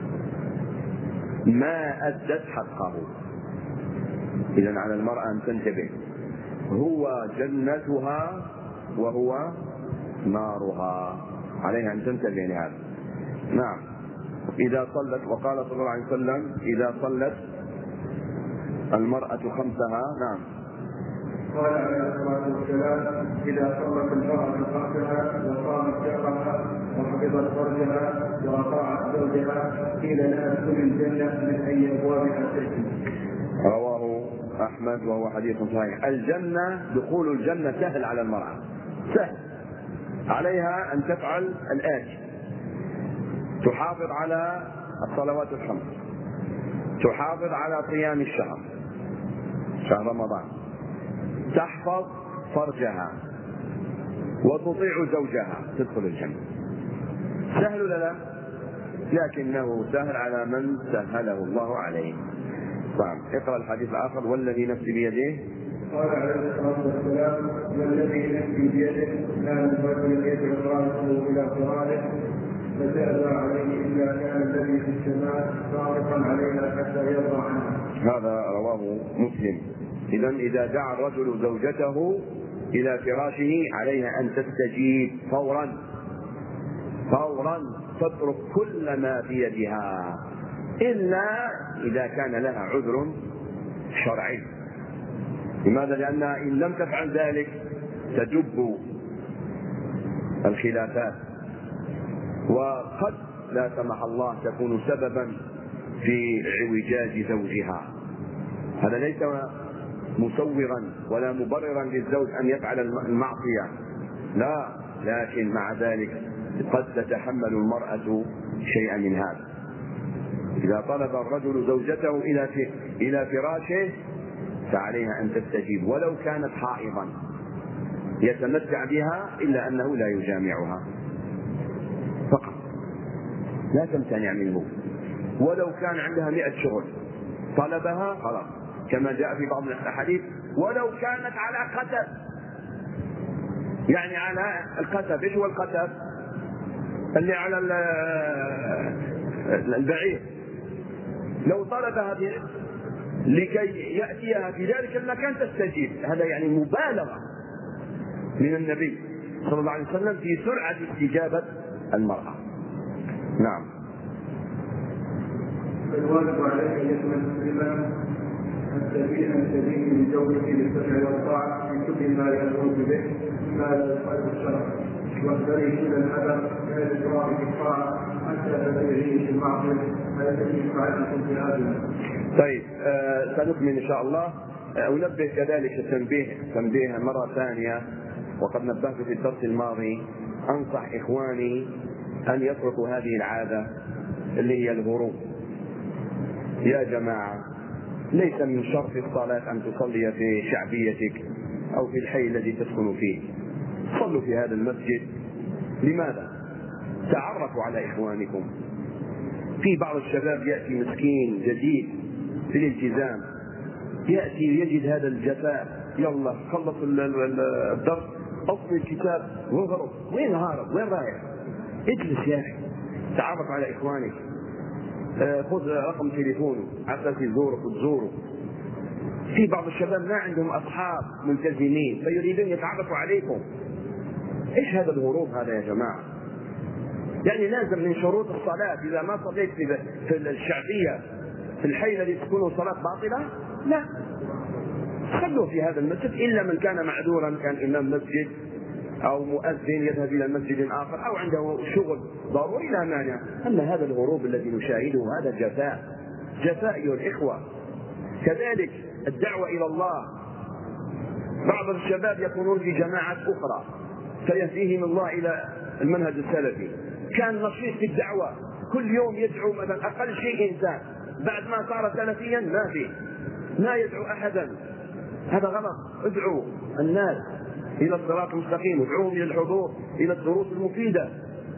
ما أدت حقه. إذن على المرأة أن تنتبه، هو جنتها وهو نارها، عليها أن تنتبه لهذا. نعم. إذا صلت، وقال صلى الله عليه وسلم إذا صلت المرأة خمسها. نعم. قال عليه الصلاة والسلام إذا صلت المرأة خمسها وقامت شهرها وحفظت فرجها وأطاعت زوجها قيل لها ادخل الجنة من أي أبوابها شئت. رواه أحمد وهو حديث صحيح. الجنة، دخول الجنة سهل على المرأة، سهل عليها أن تفعل الآتي: تحافظ على الصلوات الخمس، تحافظ على صيام الشهر، شهر رمضان، تحفظ فرجها، وتطيع زوجها، تدخل الجنة. سهل ولا لا؟ لكنه سهل على من سهله الله عليه. طيب اقرأ الحديث الآخر: والذي نفسي بيده. قال عليه الصلاة والسلام والذي نفسي بيده ما من رجل يدعو راسه إلى فراشه فتأبى عليه إلا كان الذي في السماء صارفا عليها حتى يرضى عنها. هذا رواه مسلم. إذا دعا الرجل زوجته إلى فراشه عليها أن تستجيب فورا، تترك كل ما في يدها إلا إذا كان لها عذر شرعي. لماذا؟ لأنها إن لم تفعل ذلك تجب الخلافات، وقد لا سمح الله تكون سببا في اعوجاج زوجها. هذا ليس مسوغا ولا مبررا للزوج أن يفعل المعصية، لا، لكن مع ذلك قد تتحمل المرأة شيئا من هذا. إذا طلب الرجل زوجته إلى فراشه فعليها أن تستجيب ولو كانت حائضا يتمتع بها إلا أنه لا يجامعها فقط، لا تمتنع منه. ولو كان عندها 100 شغل طلبها خلاص، كما جاء في بعض الأحاديث: ولو كانت على قتب. يعني على القتب. ايش هو القتب؟ اللي على البعير. لو طلبها لكي يأتيها في ذلك المكان تستجيب. هذا يعني مبالغة من النبي صلى الله عليه وسلم في سرعة استجابة المرأة. نعم. الواجب عليك يسمى المسلمان السبيل لزوجه للسمع والطاعة في كل ما يأمر به ما لا يخالف الشرع، واحذري كل الحذر من الإكراه في الطاعة حتى تبعيه في المعصية فيتم فعلكم في هذا. طيب سنكمل إن شاء الله. أنبه كذلك تنبيه مرة ثانية، وقد نبهت في الدرس الماضي، أنصح إخواني أن يتركوا هذه العادة اللي هي الغروب. يا جماعة، ليس من شرط الصلاة أن تصلي في شعبيتك أو في الحي الذي تسكن فيه. صلوا في هذا المسجد. لماذا؟ تعرفوا على إخوانكم. في بعض الشباب يأتي مسكين جديد في الالتزام، يأتي يجد هذا الجفاء، يلا خلص الدرس، أصل الكتاب وهرب. وين هارب؟ وين رايح؟ اجلس يا أخي، تعرف على إخوانك، خذ رقم تليفونه حتى يزورك وتزوره. في بعض الشباب ما عندهم أصحاب ملتزمين فيريدون يتعرفوا عليكم. إيش هذا الهروب هذا يا جماعة؟ يعني لازم من شروط الصلاة إذا ما صليت في الشعبية في الحي الذي تكون صلاة باطلة، لا، صلوا في هذا المسجد إلا من كان معذورا، كان إمام مسجد أو مؤذن يذهب إلى مسجد آخر أو عنده شغل ضروري لا مانع. أما هذا الهروب الذي نشاهده هذا جفاء أيها الإخوة. كذلك الدعوة إلى الله، بعض الشباب يكونون في جماعات أخرى فيهديهم الله إلى المنهج السلفي، كان نشيط في الدعوة، كل يوم يدعو مثلا أقل شيء إنسان، بعد ما صار سلفيا ما يدعو أحدا. هذا غلط. ادعوا الناس إلى الصراط المستقيم، ادعوهم إلى الحضور إلى الدروس المفيدة.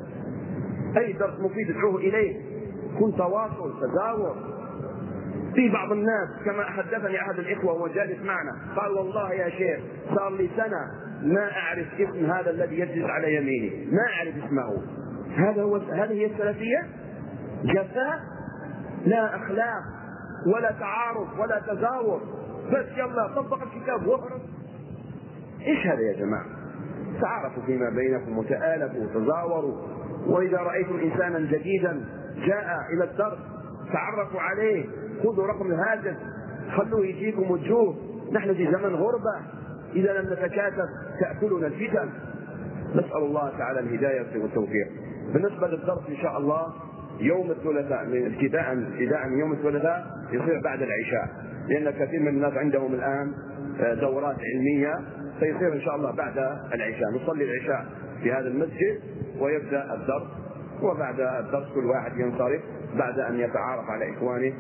أي درس مفيد ادعوه إليه، كن تواصل تزاور. في بعض الناس كما حدثني أحد الإخوة وهو جالس معنا قال: والله يا شيخ صار لي سنة ما أعرف اسم هذا الذي يجلس على يميني، ما أعرف اسمه. هذه هي السلفية؟ جفاء. لا أخلاق ولا تعارف ولا تزاور، بس يلا طبق الكتاب واهرب. إيش هذا يا جماعة؟ تعارفوا فيما بينكم وتآلفوا وتزاوروا، وإذا رأيتم إنسانا جديدا جاء إلى الدرس تعرفوا عليه، خذوا رقم الهاتف، خلوه يجيكم وتجوه. نحن في زمن غربة، إذا لم نتكاتف تأكلنا الفتن. نسأل الله تعالى الهداية والتوفيق. بالنسبة للدرس إن شاء الله يوم الثلاثاء، ابتداء من يوم الثلاثاء يصير بعد العشاء، لأن كثير من الناس عندهم الآن دورات علمية، سيصير إن شاء الله بعد العشاء. نصلي العشاء في هذا المسجد ويبدأ الدرس، وبعد الدرس كل واحد ينصرف بعد أن يتعارف على إخوانه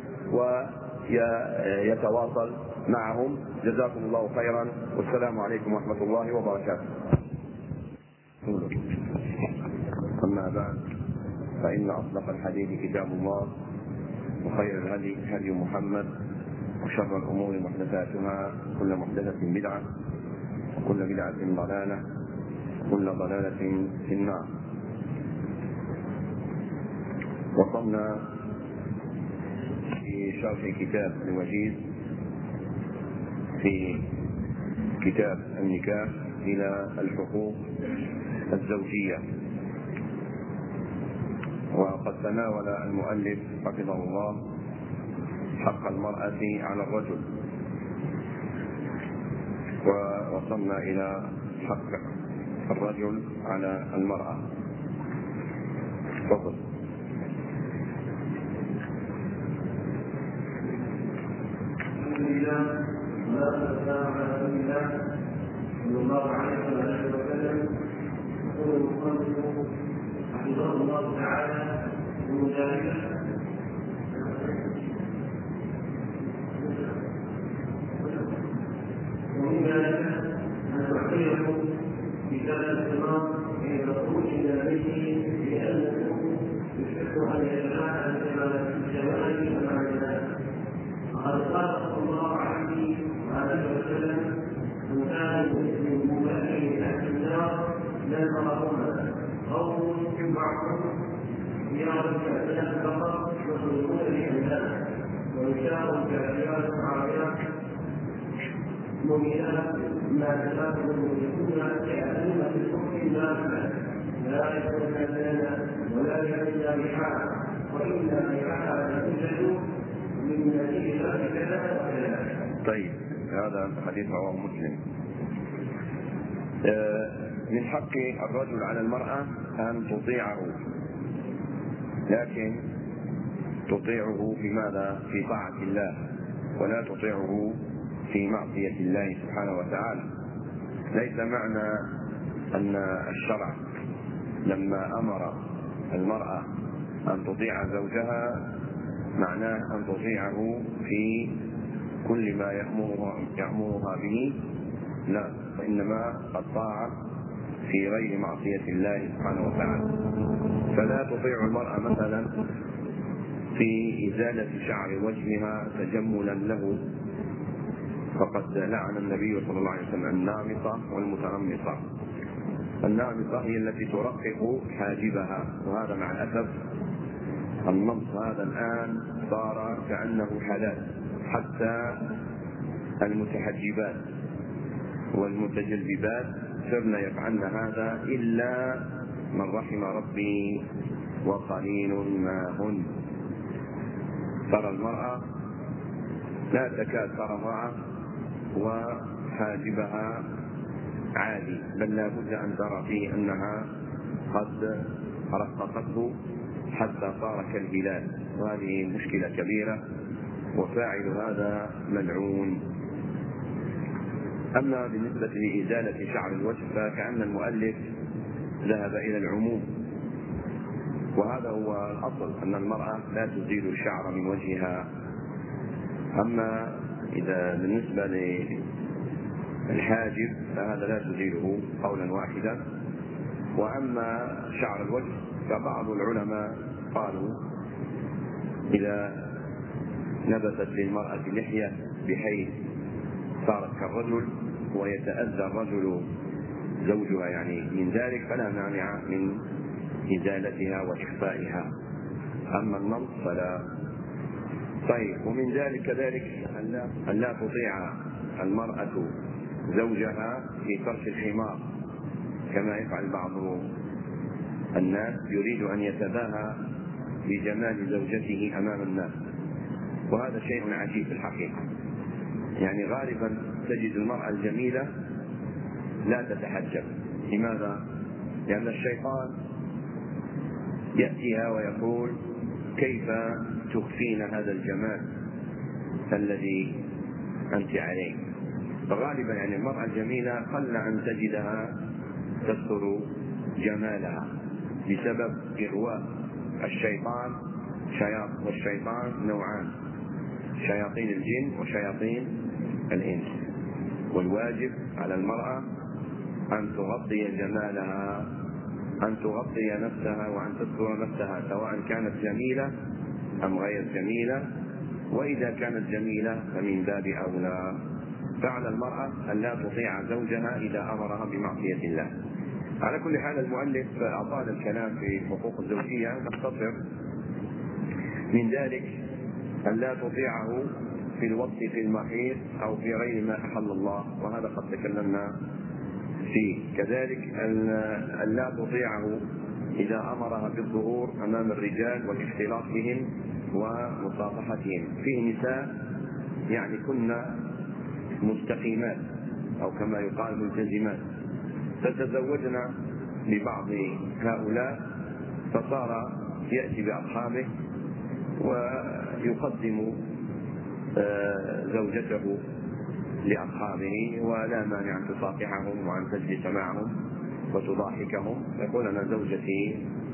ويتواصل معهم. جزاكم الله خيرا، والسلام عليكم ورحمة الله وبركاته. أما بعد، فإن أصدق الحديث كتاب الله، وخير الهدي هدي محمد، وشر الأمور محدثاتها، كل محدثة بدعة، وكل بدعة ضلالة، وكل ضلالة في النار. وصلنا في شرح كتاب الوجيز في كتاب النكاح إلى الحقوق الزوجية، وقد تناول المؤلف حفظه الله حق المرأة على الرجل، ووصلنا إلى حق الرجل على المرأة. تفضل. صلى الله عليه وسلم يقول المصنف حفظه الله تعالى ومجاهدا ومن ذلك ان تعطيه كتاب الامام في الخروج الى بيته لانه يشك ان يتماثل الجمال مع الناس. وقد قال صلى الله عليه وسلم من كان من مبادئ اهل النار لا ترهما قوم بعضهم يرى الكافرات فقط يخرجون لله، ويشاء الكافرات عاريات مؤمنات ما تناسب المشركون يأتون بالكفر لا يكون لنا ولا يكون بحال، وإلا بحال توجد من نتيجة كذا وكذا. طيب، هذا حديث رواه مسلم. من حق الرجل على المرأة أن تطيعه، لكن تطيعه في ماذا؟ في طاعة الله، ولا تطيعه في معصية الله سبحانه وتعالى. ليس معنى أن الشرع لما أمر المرأة أن تطيع زوجها معناه أن تطيعه في كل ما يأمرها به، لا، وإنما الطاعة في غير معصية الله سبحانه وتعالى. فلا تطيع المرأة مثلا في إزالة شعر وجهها تجملا له، فقد لعن النبي صلى الله عليه وسلم النامصة والمتنمصة. النامصة هي التي ترقق حاجبها، وهذا مع الأسف النمص هذا الآن صار كأنه حلال، حتى المتحجبات والمتجلبات صرن يفعلن هذا إلا من رحم ربي وقليل ما هن. ترى المرأة لا تكاد ترى وحاجبها عادي، بل لا بد أن ترى فيه أنها قد رققته حتى صار كالهلال، وهذه مشكلة كبيرة، وفاعل هذا ملعون. أما بالنسبة لإزالة شعر الوجه فكأن المؤلف ذهب إلى العموم، وهذا هو الأصل، أن المرأة لا تزيل الشعر من وجهها. أما إذا بالنسبة للحاجب فهذا لا تزيله قولا واحدا. وأما شعر الوجه فبعض العلماء قالوا إذا نبتت للمرأة لحية بحيث صارت كالرجل ويتأذى الرجل زوجها يعني من ذلك فلا مانع من إزالتها وإخفائها. أما النمص فلا. طيب، ومن ذلك كذلك أن لا تطيع المرأة زوجها في فرش الحمار كما يفعل بعض الناس، يريد أن يتباهى بجمال زوجته أمام الناس، وهذا شيء عجيب في الحقيقة. يعني غالبا تجد المرأة الجميلة لا تتحجب. لماذا؟ لأن الشيطان يأتيها ويقول كيف تخفين هذا الجمال الذي أنت عليه. فغالبا يعني المرأة الجميلة قل أن تجدها تستر جمالها بسبب إغواء الشيطان. والشيطان نوعان: شياطين الجن وشياطين الإنس. والواجب على المرأة أن تغطي جمالها، أن تغطي نفسها وأن تستر نفسها، سواء كانت جميلة أم غير جميلة. وإذا كانت جميلة فمن باب أولى. فعلى المرأة أن لا تطيع زوجها إذا أمرها بمعصية الله. على كل حال المؤلف أطال الكلام في الحقوق الزوجية، نختصر من ذلك أن لا تطيعه في الوقت في المحيط أو في غير ما أحل الله، وهذا قد تكلمنا فيه. كذلك أن لا تطيعه إذا أمرها بالظهور أمام الرجال والاختلاط بهم ومصافحتهم. فيه نساء يعني كنا مستقيمات أو كما يقال ملتزمات، فتزوجنا ببعض هؤلاء، فصار يأتي بأصحابه ويقدم زوجته لأصحابه، ولا مانع أن تصافحهم وأن تجلس معهم وتضاحكهم، يقول أنا زوجتي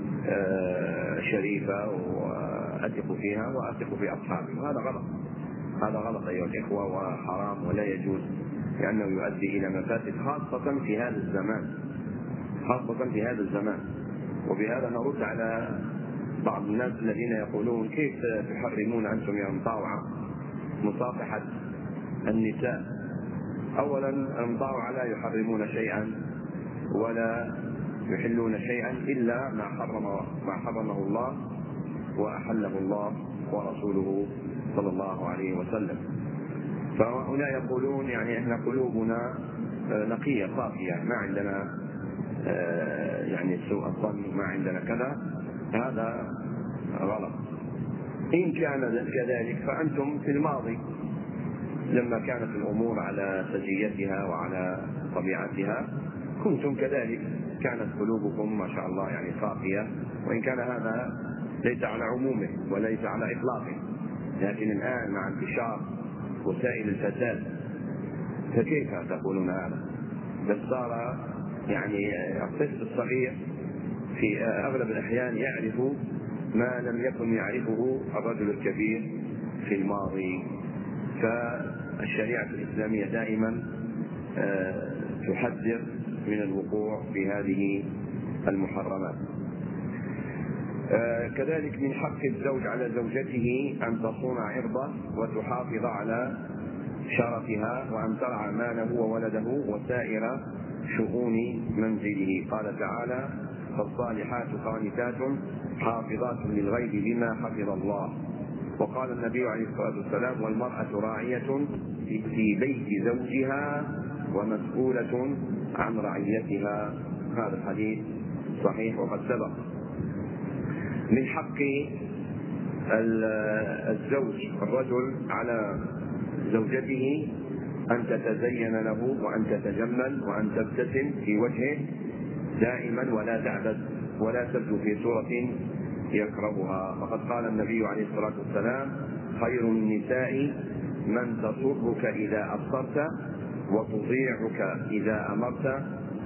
شريفة وأثق فيها وأثق في أصحابي. وهذا غلط، هذا غلط أيها الإخوة وحرام ولا يجوز، لأنه يؤدي إلى مفاسد خاصة في هذا الزمان، خاصة في هذا الزمان. وبهذا نرد على بعض الناس الذين يقولون كيف تحرمون أنتم يا مطاوعة مصافحة النساء. أولا المطاوعة لا يحرمون شيئا ولا يحلون شيئا إلا ما حرمه الله وأحله الله ورسوله صلى الله عليه وسلم. فهنا يقولون يعني احنا قلوبنا نقية صافية، ما عندنا يعني سوء الظن، ما عندنا كذا. هذا غلط. إن كان كذلك فأنتم في الماضي لما كانت الأمور على سجيتها وعلى طبيعتها كنتم كذلك، كانت قلوبكم ما شاء الله يعني صافية، وإن كان هذا ليس على عمومه وليس على إطلاقه. لكن الآن مع انتشار وسائل الفساد فكيف تقولون هذا؟ بل صار يعني الطفل الصغير في أغلب الأحيان يعرف ما لم يكن يعرفه الرجل الكبير في الماضي. فالشريعة الإسلامية دائما تحذر من الوقوع في هذه المحرمات. كذلك من حق الزوج على زوجته أن تصون عرضه وتحافظ على شرفها، وأن ترعى ماله وولده وسائر شؤون منزله. قال تعالى: فالصالحات قانتات حافظات للغيب بما حفظ الله. وقال النبي عليه الصلاة والسلام: والمرأة راعية في بيت زوجها ومسؤولة عن رعيتها. هذا الحديث صحيح وقد سبق. من حق الزوج الرجل على زوجته أن تتزين له وأن تتجمل وأن تبتسم في وجهه دائما ولا تعبث ولا تبدو في صورة يكرهها. فقد قال النبي عليه الصلاة والسلام: خير النساء من تسرك إذا أبصرت وتطيعك إذا أمرت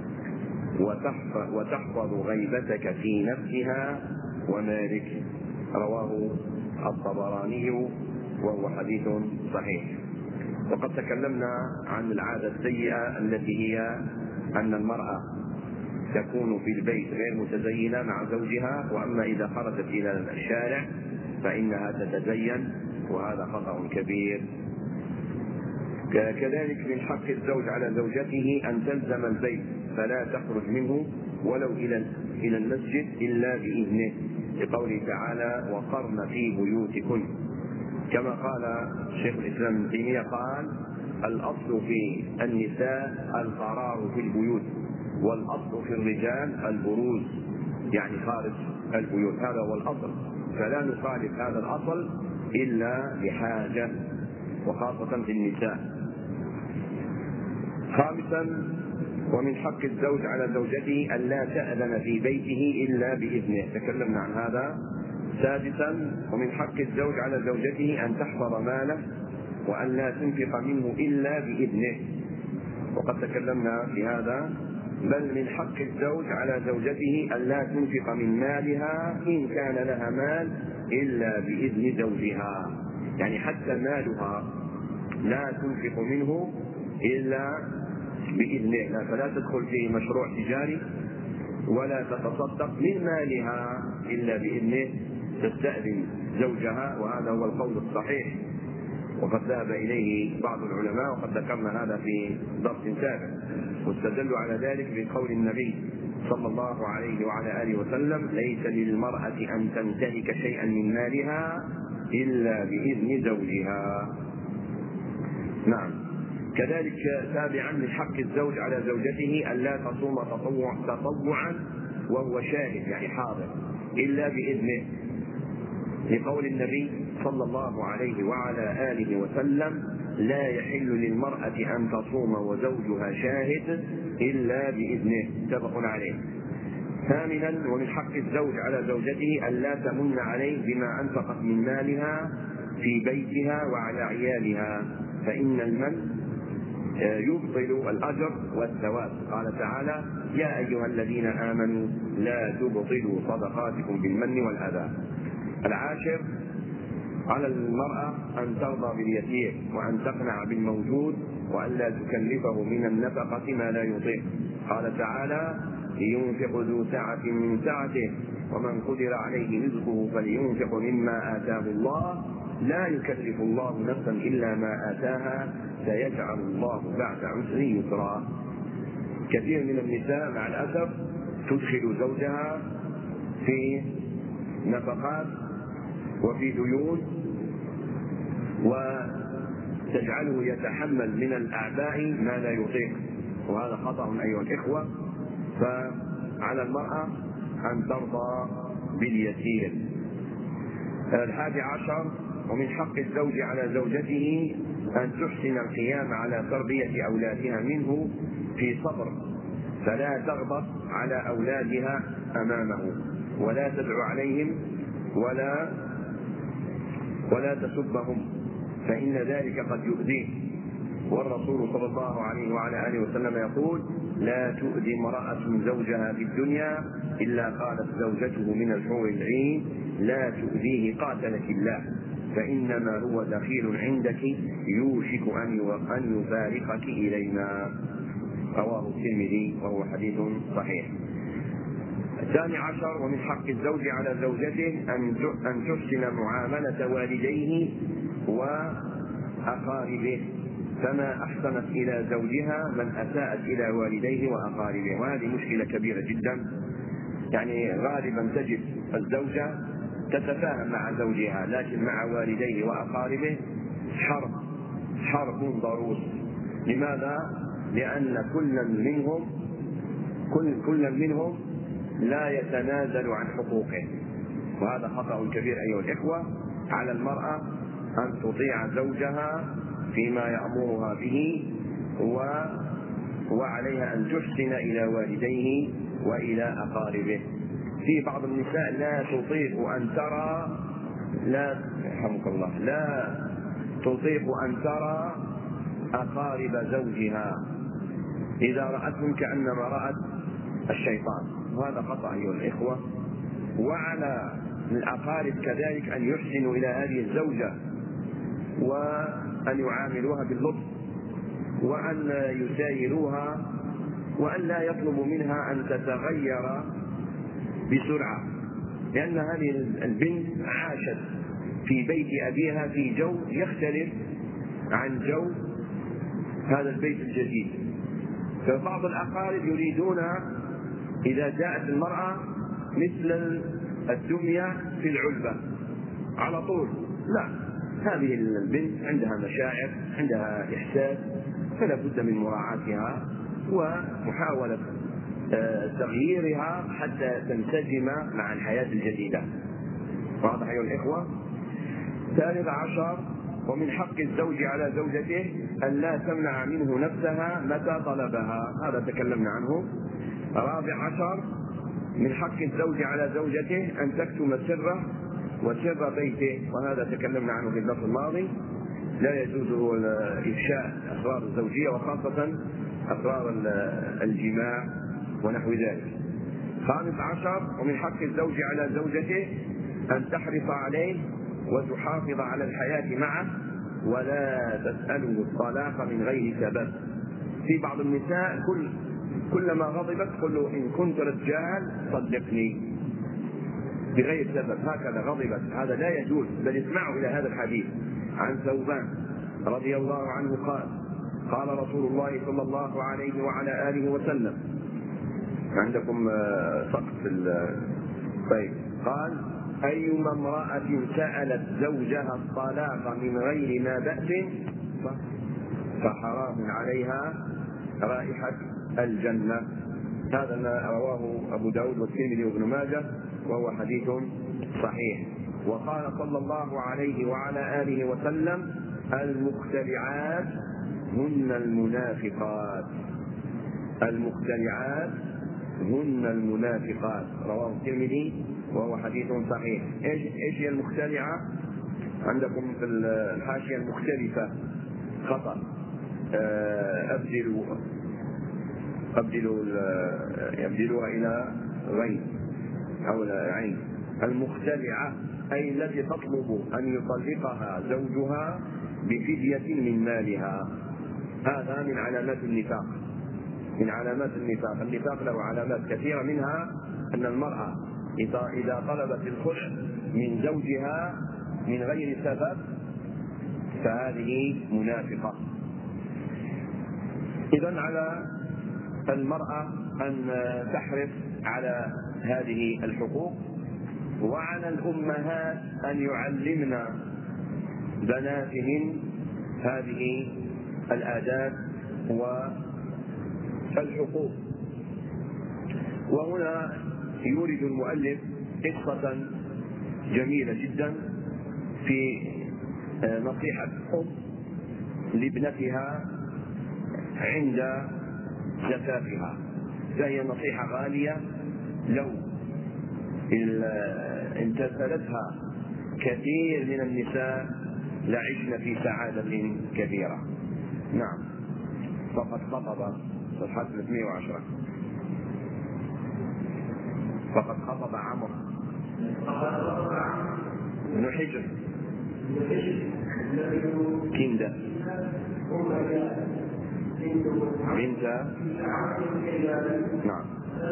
وتحفظ غيبتك في نفسها ومالك. رواه الطبراني وهو حديث صحيح. وقد تكلمنا عن العادة السيئة التي هي أن المرأة تكون في البيت غير متزينة مع زوجها، وأما إذا خرجت إلى الشارع فإنها تتزين، وهذا خطأ كبير. كذلك من حق الزوج على زوجته أن تلزم البيت فلا تخرج منه ولو إلى المسجد إلا بإذنه، لقوله تعالى: وقرن في بيوتكن. كما قال شيخ الإسلام ابن تيمية قال: الأصل في النساء القرار في البيوت، والأصل في الرجال البروز، يعني خارج البيوت، هذا هو الأصل، فلا نخالف هذا الأصل إلا لحاجة، وخاصة في النساء. خامسا: ومن حق الزوج على زوجته ألا تأذن في بيته إلا بإذنه، تكلمنا عن هذا. سادسا: ومن حق الزوج على زوجته أن تحفظ ماله وأن لا تنفق منه إلا بإذنه، وقد تكلمنا في هذا. بل من حق الزوج على زوجته أن لا تنفق من مالها إن كان لها مال إلا بإذن زوجها، يعني حتى مالها لا تنفق منه إلا بإذنه، فلا تدخل في مشروع تجاري ولا تتصدق من مالها إلا بإذنه، تستأذن زوجها، وهذا هو القول الصحيح، وقد ذهب إليه بعض العلماء، وقد ذكرنا هذا في درس سابق، واستدلوا على ذلك بقول النبي صلى الله عليه وعلى آله وسلم: ليس للمرأة أن تمتلك شيئا من مالها إلا بإذن زوجها. نعم. كذلك تابعا من حق الزوج على زوجته ألا تصوم تطوعا وهو شاهد، يعني حاضر، إلا بإذنه، لقول النبي صلى الله عليه وعلى آله وسلم: لا يحل للمرأة أن تصوم وزوجها شاهد إلا بإذنه، متفق عليه. ثامنا: ومن حق الزوج على زوجته ألا تمن عليه بما أنفقت من مالها في بيتها وعلى عيالها، فإن المن يبطل الأجر والثواب، قال تعالى: يا أيها الذين آمنوا لا تبطلوا صدقاتكم بالمن والأذى. العاشر: على المرأة أن ترضى باليسير وأن تقنع بالموجود وأن لا تكلفه من النفقة ما لا يطيق، قال تعالى: لينفق ذو سعة من سعته ومن قدر عليه رزقه فلينفق مما آتاه الله لا يكلف الله نفسا إلا ما آتاها سيجعل الله بعد عسر يسرا. كثير من النساء مع الأسف تدخل زوجها في نفقات وفي ديون وتجعله يتحمل من الأعباء ما لا يطيق، وهذا خطأ أيها الإخوة. فعلى المرأة أن ترضى باليسير. 11: ومن حق الزوج على زوجته أن تحسن القيام على تربية أولادها منه في صبر، فلا تغضب على أولادها أمامه ولا تدعو عليهم ولا تسبهم، فإن ذلك قد يؤذيه، والرسول صلى الله عليه وعلى آله وسلم يقول: لا تؤذي امرأة زوجها في الدنيا إلا قالت زوجته من الحور العين: لا تؤذيه قاتلك الله، فإنما هو دخيل عندك يوشك أن يفارقك إلينا. رواه الترمذي وهو حديث صحيح. 12: ومن حق الزوج على زوجته أن تحسن معاملة والديه وأقاربه، فما أحسنت إلى زوجها من أساءت إلى والديه وأقاربه، وهذه مشكلة كبيرة جدا. يعني غالبا تجد الزوجة تتفاهم مع زوجها، لكن مع والديه وأقاربه حرب ضروس. لماذا؟ لأن كل منهم لا يتنازل عن حقوقه، وهذا خطأ كبير أيها الإخوة. على المرأة أن تطيع زوجها فيما يأمرها به، وعليها أن تحسن إلى والديه وإلى أقاربه. في بعض النساء لا تطيق أن ترى أقارب زوجها، إذا رأتهم كأنما رأت الشيطان، وهذا خطأ أيها الإخوة. وعلى الأقارب كذلك أن يحسنوا إلى هذه الزوجة وأن يعاملوها باللطف وأن يسايروها وأن لا يطلبوا منها أن تتغير بسرعة، لأن هذه البنت عاشت في بيت أبيها في جو يختلف عن جو هذا البيت الجديد. فبعض الأقارب يريدون إذا جاءت المرأة مثل الدمية في العلبة على طول، لا، هذه البنت عندها مشاعر، عندها إحساس، فلا بد من مراعاتها ومحاولة تغييرها حتى تنسجم مع الحياة الجديدة. واضح أيها الإخوة؟ 13 ومن حق الزوج على زوجته أن لا تمنع منه نفسها متى طلبها، هذا تكلمنا عنه. 14 من حق الزوج على زوجته أن تكتم سره وسر بيته، وهذا تكلمنا عنه في الدرس الماضي. لا يجوز إفشاء أسرار الزوجية وخاصة أسرار الجماع ونحو ذلك. 15 ومن حق الزوج على زوجته أن تحرص عليه وتحافظ على الحياة معه ولا تسأله الطلاق من غير سبب. في بعض النساء كلما غضبت قل له إن كنت رجال صدقني بغير سبب، هكذا غضبت، هذا لا يجوز. بل اسمعوا إلى هذا الحديث عن ثوبان رضي الله عنه قال قال رسول الله صلى الله عليه وعلى آله وسلم، عندكم سقط طيب، قال أيما امرأة سألت زوجها الطلاق من غير ما بأس فحرام عليها رائحة الجنة. هذا ما رواه أبو داود والترمذي وابن ماجه وهو حديث صحيح. وقال صلى الله عليه وعلى آله وسلم المختلعات هن المنافقات، المختلعات هن المنافقات، رواه الترمذي وهو حديث صحيح. ايش هي المختلعة؟ عندكم في الحاشية المختلفة خطأ، أبدلوها إلى غين أو عين. المختلعة أي التي تطلب أن يطلقها زوجها بفدية من مالها، هذا من علامات النفاق، من علامات النفاق. النفاق له علامات كثيرة، منها أن المرأة إذا طلبت الخلع من زوجها من غير سبب فهذه منافقة. إذن على المرأة أن تحرص على هذه الحقوق، وعلى الأمهات أن يعلمن بناتهن هذه الآداب والحقوق. وهنا يورد المؤلف قصة جميلة جدا في نصيحة أم لابنتها عند زفافها، فهي نصيحة غالية لو امتثلتها كثير من النساء لعشن في سعادة كبيرة. نعم، فقد خطب صفحة 310 فقد خطب عمرو بن حجر كندة بنت نعم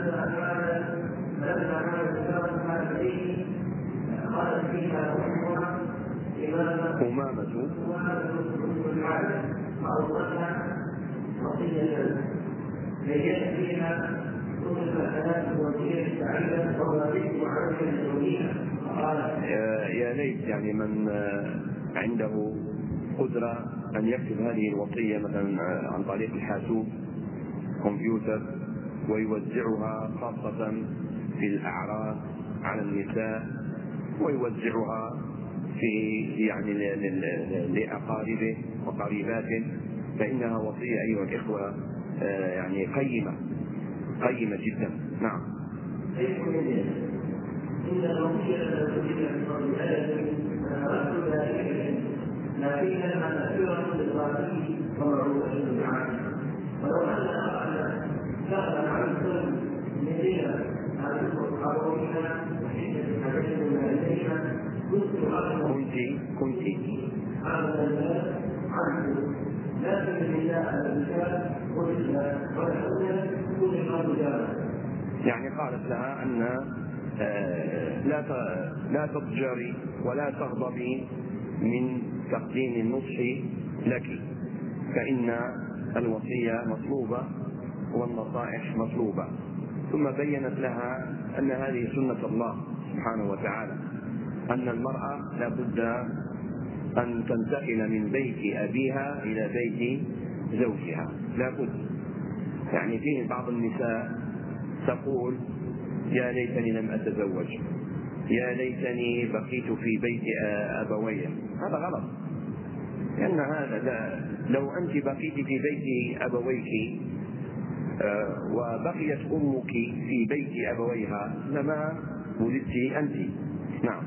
أمامة يا ليت يعني من عنده قدرة أن يكتب هذه الوصية مثلا عن طريق الحاسوب كمبيوتر ويوزعها خاصة في الأعراس على النساء، ويوزعها في يعني لأقاربه وقريباته، فإنها وصية أيها الإخوة يعني قيمة جدا. نعم. كنت يعني قالت لها أن لا تضجري ولا تغضبي من تقديم النصح لك، فإن الوصية مطلوبة والنصائح مطلوبة. ثم بينت لها أن هذه سنة الله سبحانه وتعالى، أن المرأة لا بد أن تنتقل من بيت أبيها إلى بيت زوجها، لا بد. يعني فيه بعض النساء تقول يا ليتني لم أتزوج، يا ليتني بقيت في بيت أبوي. هذا غلط، لأن هذا لا، لو أنت بقيت في بيت أبويك وبقيت أمك في بيت أبويها لما ولدت أنت. نعم.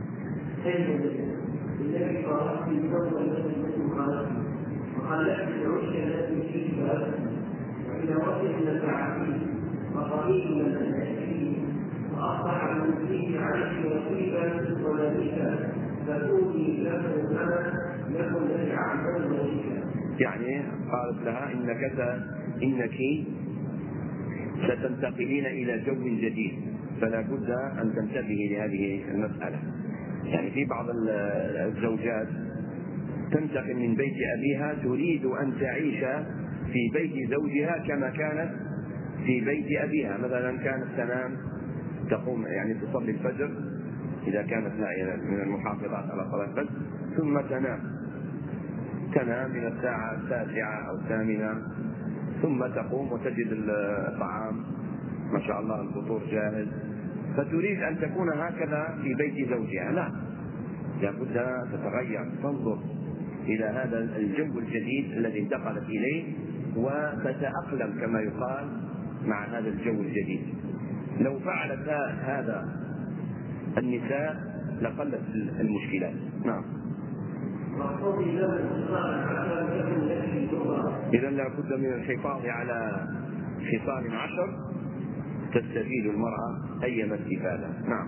الذي قالت في الدولة التي قالت وخلت العشر التي فيه بلد وإذا وصل إلى التعافي وقليل من التأكيد وأصبح من فيه عليك نصيبا ولبيكا فتؤتي له الأمل يكن لك عبدا وليكا. يعني قالت لها إنك ستنتقلين إلى جو جديد، فلا بد أن تنتبهي لهذه المسألة. يعني في بعض الزوجات تنتقل من بيت أبيها تريد أن تعيش في بيت زوجها كما كانت في بيت أبيها. مثلا كانت تنام تقوم يعني تصلي الفجر إذا كانت من المحافظات على صلاة الفجر، ثم تنام من الساعة 9 أو 8، ثم تقوم وتجد الطعام ما شاء الله الفطور جاهز، فتريد أن تكون هكذا في بيت زوجها. لا، لابد تتغير، تنظر إلى هذا الجو الجديد الذي انتقلت إليه وتتأقلم كما يقال مع هذا الجو الجديد. لو فعلت هذا النساء لقلت المشكلات. نعم. إذا لا بد من الحفاظ على خصال 10 تستفيد المرأة أيما استفادة. نعم.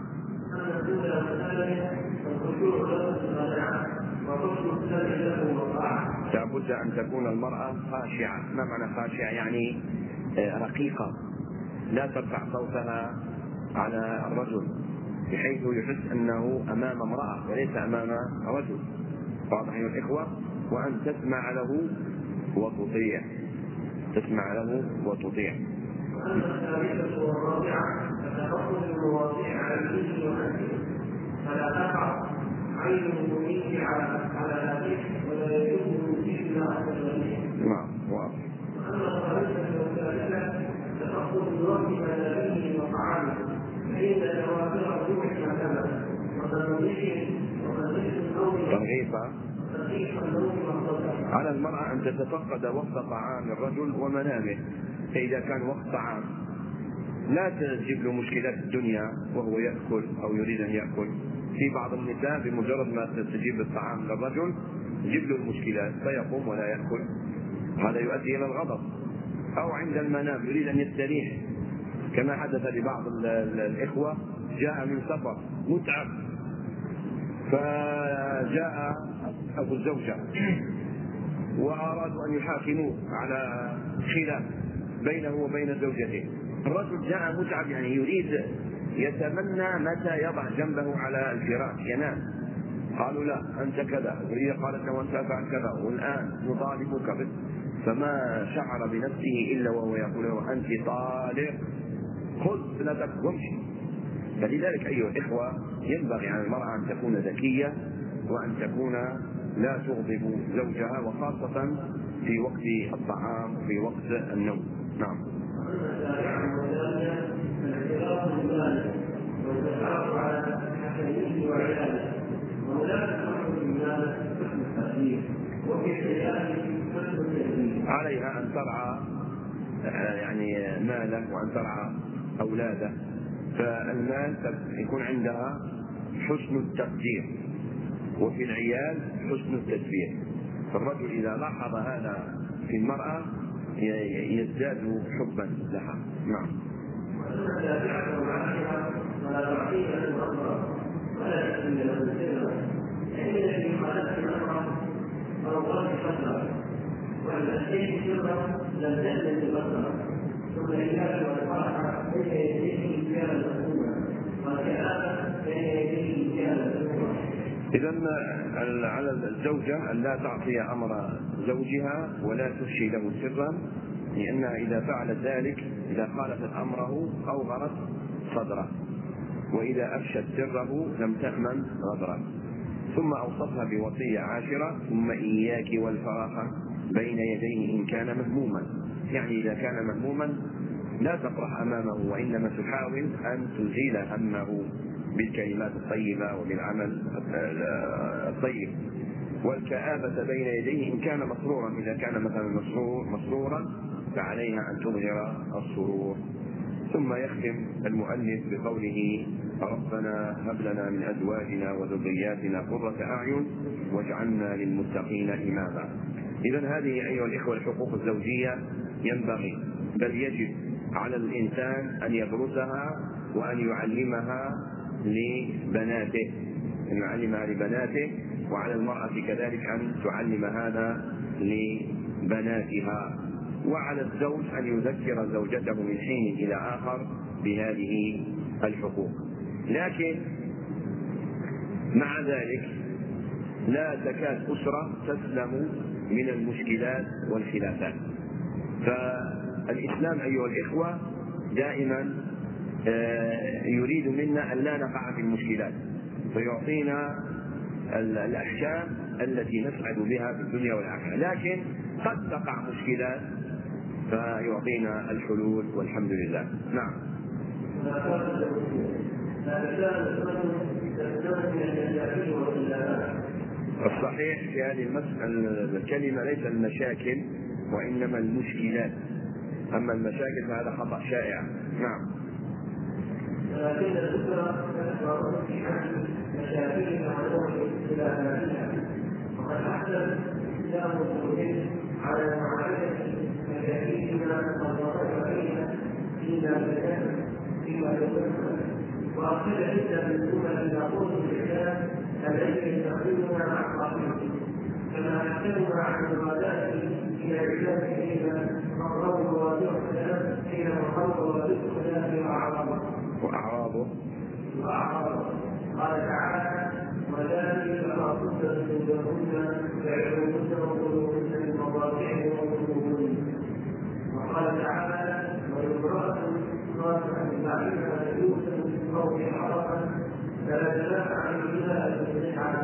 لا بد أن تكون المرأة خاشعة. ما معنى خاشعة؟ يعني رقيقة، لا ترفع صوتها على الرجل بحيث يحس أنه أمام امرأة وليس أمام رجل. واضح يا الإخوة؟ وأن تسمع له وتطيع، تسمع له وتطيع. الثالثة والرابعة تتفقد المواضيع على الدين والحديث، فلا تقع عين المؤمن على هذه ولا يجوز إلا أفضل. نعم واضح. وأما الخامسة والثالثة تتفقد الوقت مداريه وطعامه، فإن توافر الروح كما وتنظيف النوم على المرأة أن تتفقد وقت طعام الرجل ومنامه. فإذا كان وقت طعام لا تجيب له مشكلات الدنيا وهو يأكل أو يريد أن يأكل. في بعض النساء بمجرد ما تجيب الطعام للرجل تجيب له المشكلات فيقوم ولا يأكل، هذا يؤدي إلى الغضب. أو عند المنام يريد أن يستريح، كما حدث لبعض الإخوة جاء من سفر متعب فجاء أبو الزوجة وأرادوا أن يحاكموه على خلاف بينه وبين زوجته. الرجل جاء متعب، يعني يريد يتمنى متى يضع جنبه على الفراش ينام. قالوا لا أنت كذا، وهي قالت له أنت فعل كذا، والآن نطالبك به. فما شعر بنفسه إلا وهو يقول له أنت طالق، خذ ابنتك وامشي. فلذلك أيها الإخوة ينبغي على المرأة أن تكون ذكية وأن تكون لا تغضب زوجها، وخاصة في وقت الطعام وفي وقت النوم. نعم. عليها أن ترعى يعني ماله وأن ترعى أولاده. فالمال يكون عندها حسن التقدير، وفي العيال حسن التدبير. فالرجل إذا لاحظ هذا في المرأة يزداد حبا لها. نعم. إذا على الزوجة أن لا تعطي أمر زوجها ولا تفشي له سرا، لأنها إذا فعلت ذلك إذا خالفت أمره أوغرت صدره، وإذا أفشت سره لم تأمن غدره. ثم أوصفها بوصية عاشرة: ثم إياك والفراخ بين يديه إن كان مهموما. يعني إذا كان مهموما لا تفرح أمامه، وإنما تحاول أن تزيل همه بالكلمات الطيبة وبالعمل الطيب. والكآبة بين يديه إن كان مسرورا، إذا كان مثلا مسرورا فعليها أن تظهر السرور. ثم يختم المؤلف بقوله: ربنا هب لنا من أزواجنا وذرياتنا قرة أعين واجعلنا للمتقين إماما. إذن هذه أيها الإخوة الحقوق الزوجية ينبغي بل يجب على الإنسان أن يدرسها وأن يعلمها لبناته، وعلى المرأة كذلك أن تعلم هذا لبناتها، وعلى الزوج أن يذكر زوجته من حين إلى آخر بهذه الحقوق. لكن مع ذلك لا تكاد أسرة تسلم من المشكلات والخلافات. فالإسلام أيها الإخوة دائما يريد منا أن لا نقع في المشكلات، فيعطينا الأحكام التي نسعد بها في الدنيا والآخرة. لكن قد تقع مشكلات فيعطينا الحلول والحمد لله. نعم. الصحيح في هذه الكلمة ليس المشاكل وإنما المشكلات، أما المشاكل فهذا خطأ شائع. نعم. لكن الأسرة تشعر بمشاكلها واختلافاتها، وقد أحسن الإسلام المسلمين على معالجة مشاكلنا ومواقفنا فيما يذكرنا، وأرسل جدا من الأمة إلى قوم الإسلام الذي يستخدمنا مع صاحبه، كما نحتمل عن المبادئ إلى الإسلام حين مقرر مواضيع الكلام، حين مقرر مواضيع الكلام وأعراضه. قال تعالى: وذلك ما كنت تنزلون فاعلمون وقلوبهن للمضاجع وقلوبهن. وقال تعالى: وامرأة صالحة بعدها يوسف من فوق حرقا فلا جناح عليهما أن تصلح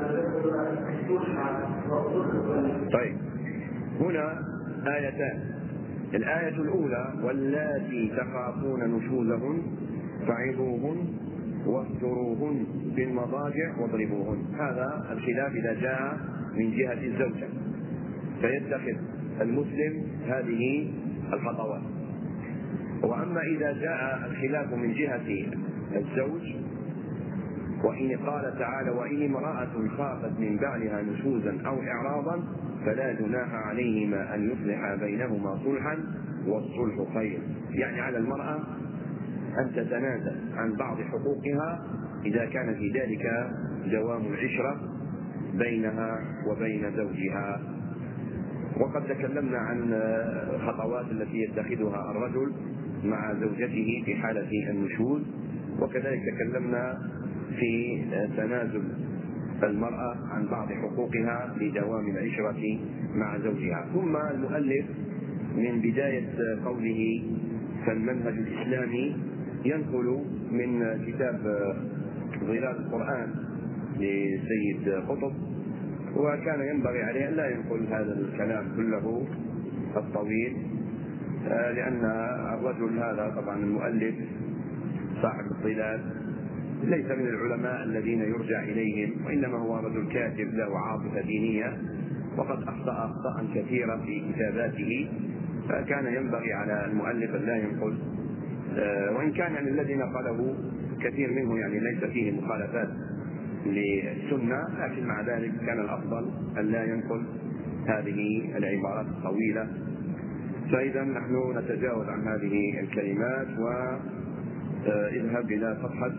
والصلح. طيب، هنا آيتان. الآية الأولى: واللاتي تخافون نشوزهن فعظوهن واهجروهن في المضاجع واضربوهن. هذا الخلاف إذا جاء من جهة الزوجة، فيتخذ المسلم هذه الخطوات. وأما إذا جاء الخلاف من جهة الزوج، وإن قال تعالى: وإن امرأة خافت من بعلها نشوزا أو إعراضا فلا جناح عليهما أن يصلحا بينهما صلحا والصلح خير. يعني على المرأة أن تتنازل عن بعض حقوقها إذا كان في ذلك دوام العشرة بينها وبين زوجها. وقد تكلمنا عن الخطوات التي يتخذها الرجل مع زوجته في حالة النشوز، وكذلك تكلمنا في تنازل المرأة عن بعض حقوقها لدوام العشرة مع زوجها. ثم المؤلف من بداية قوله فالمنهج الإسلامي ينقل من كتاب ظلال القرآن لسيد قطب، وكان ينبغي عليه أن لا ينقل هذا الكلام كله الطويل، لأن الرجل هذا طبعا المؤلف صاحب الظلال ليس من العلماء الذين يرجع إليهم، وإنما هو رجل كاتب له عاطفة دينية، وقد أخطأ كثيرا في كتاباته، فكان ينبغي على المؤلف أن لا ينقل، وإن كان يعني الذي نقله كثير منه يعني ليس فيه مخالفات للسنة، لكن مع ذلك كان الأفضل أن لا ينقل هذه العبارات الطويلة. فإذا نحن نتجاوز عن هذه الكلمات واذهب إلى صفحة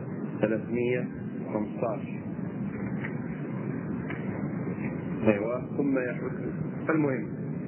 315. أيوة. ثم يحث. المهم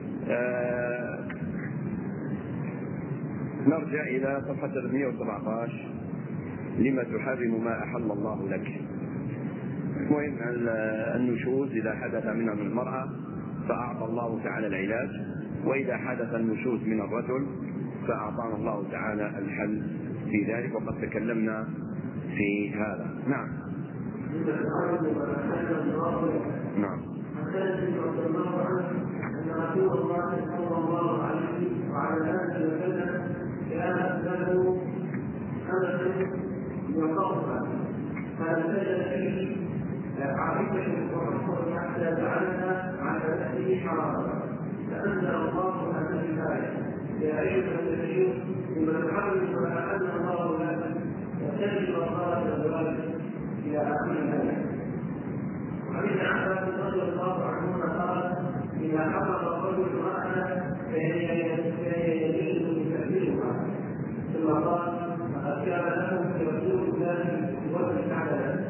نرجع إلى صفحة 317. لما تحرم ما أحل الله لك. المهم النشوز إذا حدث من المرأة فأعطى الله تعالى العلاج، وإذا حدث النشوز من الرجل فأعطانا الله تعالى الحل في ذلك، وقد تكلمنا في هذا. نعم. نعم. عن انس رضي الله عنه ان رسول الله صلى الله عليه وعلى اله وسلم كانت له امه وقوما فنزل فيه عائشه وحفظ حتى جعلنا على نفسه حراما فانزل الله هذه الايه يا ايها النبي لمن حرم ما احل الله لك وتجد الله بذلك الى اخر الايه. وعن ابن عباس رضي الله عنهما قال اذا حرم الرجل امراه فهي يمين تحملها ثم قال فقد كان لكم في رسول الله وجه على.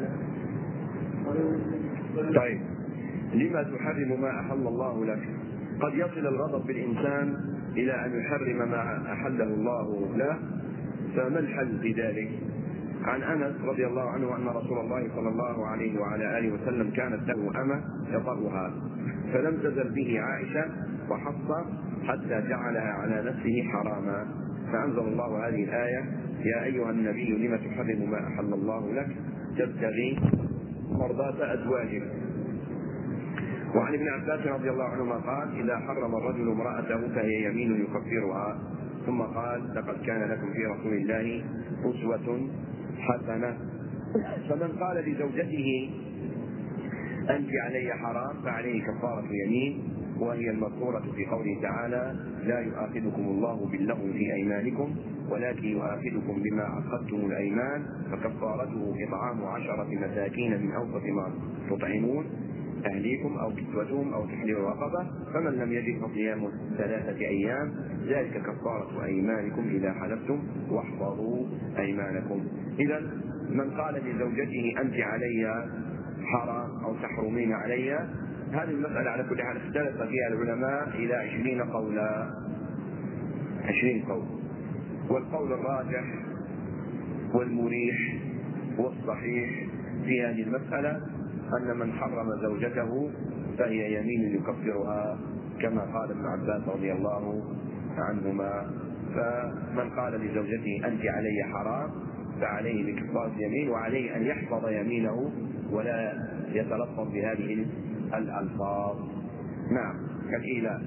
طيب، لما تحرم ما احل الله لك؟ قد يصل الغضب بالانسان الى ان يحرم ما احله الله له، فما الحل في ذلك؟ عن انس رضي الله عنه ان رسول الله صلى الله عليه وعلى اله وسلم كانت له امه يطأها، فلم تزل به عائشه وحفصه حتى جعلها على نفسه حراما، فانزل الله هذه الايه يا ايها النبي لم تحرم ما احل الله لك تبتغي مرضاة ازواجك. وعن ابن عباس رضي الله عنهما قال اذا حرم الرجل امرأته فهي يمين يكفرها، ثم قال لقد كان لكم في رسول الله أسوة حسنة. فمن قال لزوجته أنت علي حرام فعليه كفارة يمين، وهي المذكورة في قوله تعالى لا يؤاخذكم الله باللغو في أيمانكم ولكن يؤاخذكم بما عقدتم الأيمان فكفارته إطعام 10 مساكين من أوسط ما تطعمون أهليكم أو كسوتهم أو تحرير رقبة، فمن لم يجد فصيام 3 أيام ذلك كفارة أيمانكم إذا حلفتم واحفظوا أيمانكم. إذا من قال لزوجته أنت علي حرام أو تحرمين علي، هذه المسألة على كل حال اختلف فيها العلماء إلى 20 قولا، 20 قول، والقول الراجح والمريح والصحيح في هذه المسألة أن من حرم زوجته فهي يمين يكفرها كما قال ابن عباس رضي الله عنهما. فمن قال لزوجته أنت علي حرام فعليه بكفارة يمين، وعليه أن يحفظ يمينه ولا يتلفظ بهذه الألفاظ. نعم، كالإيلاء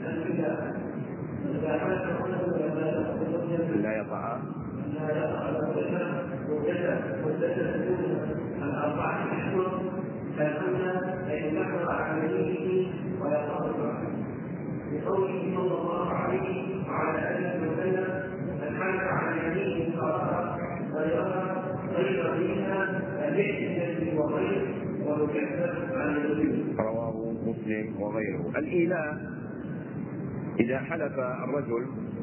لا يطعام فإنه عليه ويقرب بقوله صلى الله عليه وعلى آله وسلم الحمد على يمينه صلاة غير فيها الإحسان وغير ويكفر عن الوجود. رواه مسلم وغيره. الإيلاء إذا حلف الرجل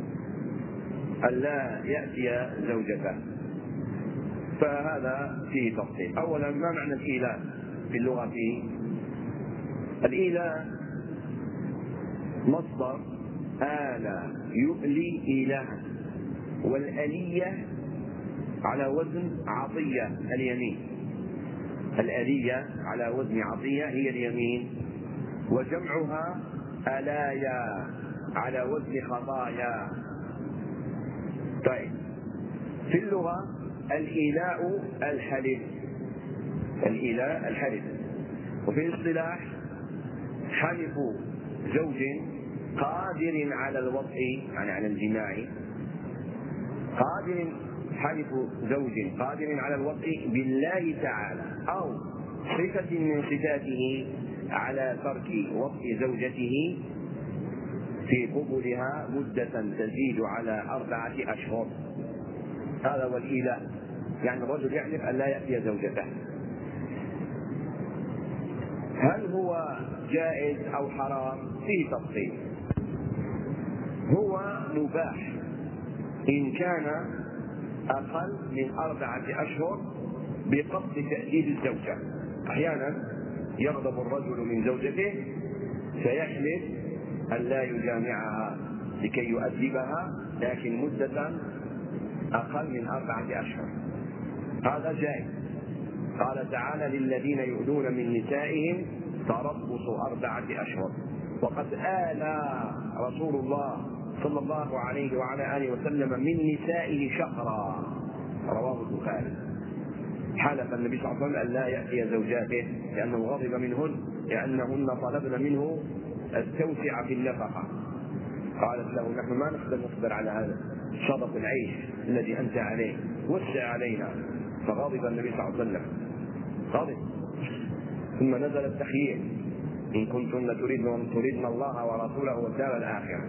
ألا يأتي زوجته فهذا فيه تفصيل. أولا، ما معنى الإيلاء في اللغة؟ الإيلاء مصدر آلى يؤلي إيلاء، والآلية على وزن عطية اليمين، الآلية على وزن عطية هي اليمين، وجمعها آلايا على وزن خطايا. طيب، في اللغة الإيلاء الحلف، الإيلاء الحلف، وفي الاصطلاح حلف زوج قادر على الوطء يعني على الجماع، حلف زوج قادر على الوطء بالله تعالى أو صفة من صفاته على ترك وطء زوجته في قبلها مدة تزيد على 4 أشهر. هذا هو الإيلاء، يعني الرجل يحلف أن لا يأتي زوجته. هل هو جائز أو حرام؟ فيه تفصيل. هو مباح إن كان أقل من 4 أشهر بقصد تأديب الزوجة. أحيانا يغضب الرجل من زوجته فيحلف أن لا يجامعها لكي يؤدبها، لكن مدة أقل من 4 أشهر، هذا جائز. قال تعالى للذين يؤذون من نسائهم تربص 4 أشهر، وقد آلى رسول الله صلى الله عليه وعلى آله وسلم من نسائه شهرا، رواه البخاري. حلف النبي صلى الله عليه وسلم أن لا يأتي زوجاته لأنه غضب منهن، لأنهن طلبن منه التوسع في النفقة. قالت له نحن ما نقدر نصبر على هذا شرف العيش الذي أنت عليه، وسع علينا. فغضب النبي صلى الله عليه وسلم، غضب. ثم نزل التخيير: إن كنتن تريدن الله ورسوله والدار الآخرة.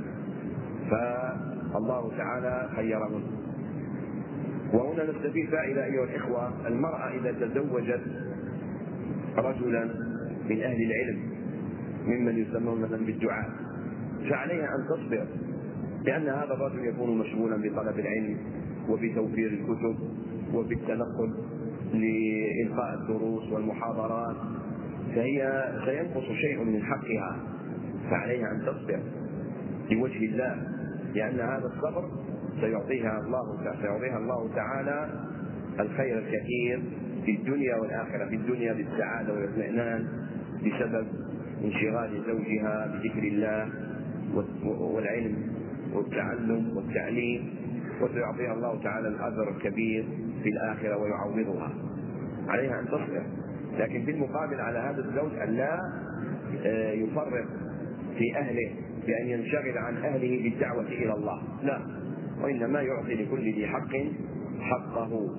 فالله تعالى خيرهن. وهنا نستفيد فائدة أيها الإخوة: المرأة إذا تزوجت رجلا من أهل العلم ممن يسمون مثلا بالدعاء فعليها أن تصبر، لأن هذا الرجل يكون مشغولا بطلب العلم وبتوفير الكتب وبالتنقل لإلقاء الدروس والمحاضرات، فهي سينقص شيء من حقها، فعليها أن تصبر لوجه الله، لأن هذا الصبر سيعطيها الله تعالى الخير الكثير في الدنيا والآخرة. في الدنيا بالسعادة والاطمئنان بسبب انشغال زوجها بذكر الله والعلم والتعلم والتعليم، وسيعطيها الله تعالى الأجر الكبير في الآخرة ويعوضها. عليها أن تصبر، لكن في المقابل على هذا الزوج أن لا يفرط في أهله بأن ينشغل عن أهله بالدعوة إلى الله، لا، وإنما يعطي لكل ذي حق حقه.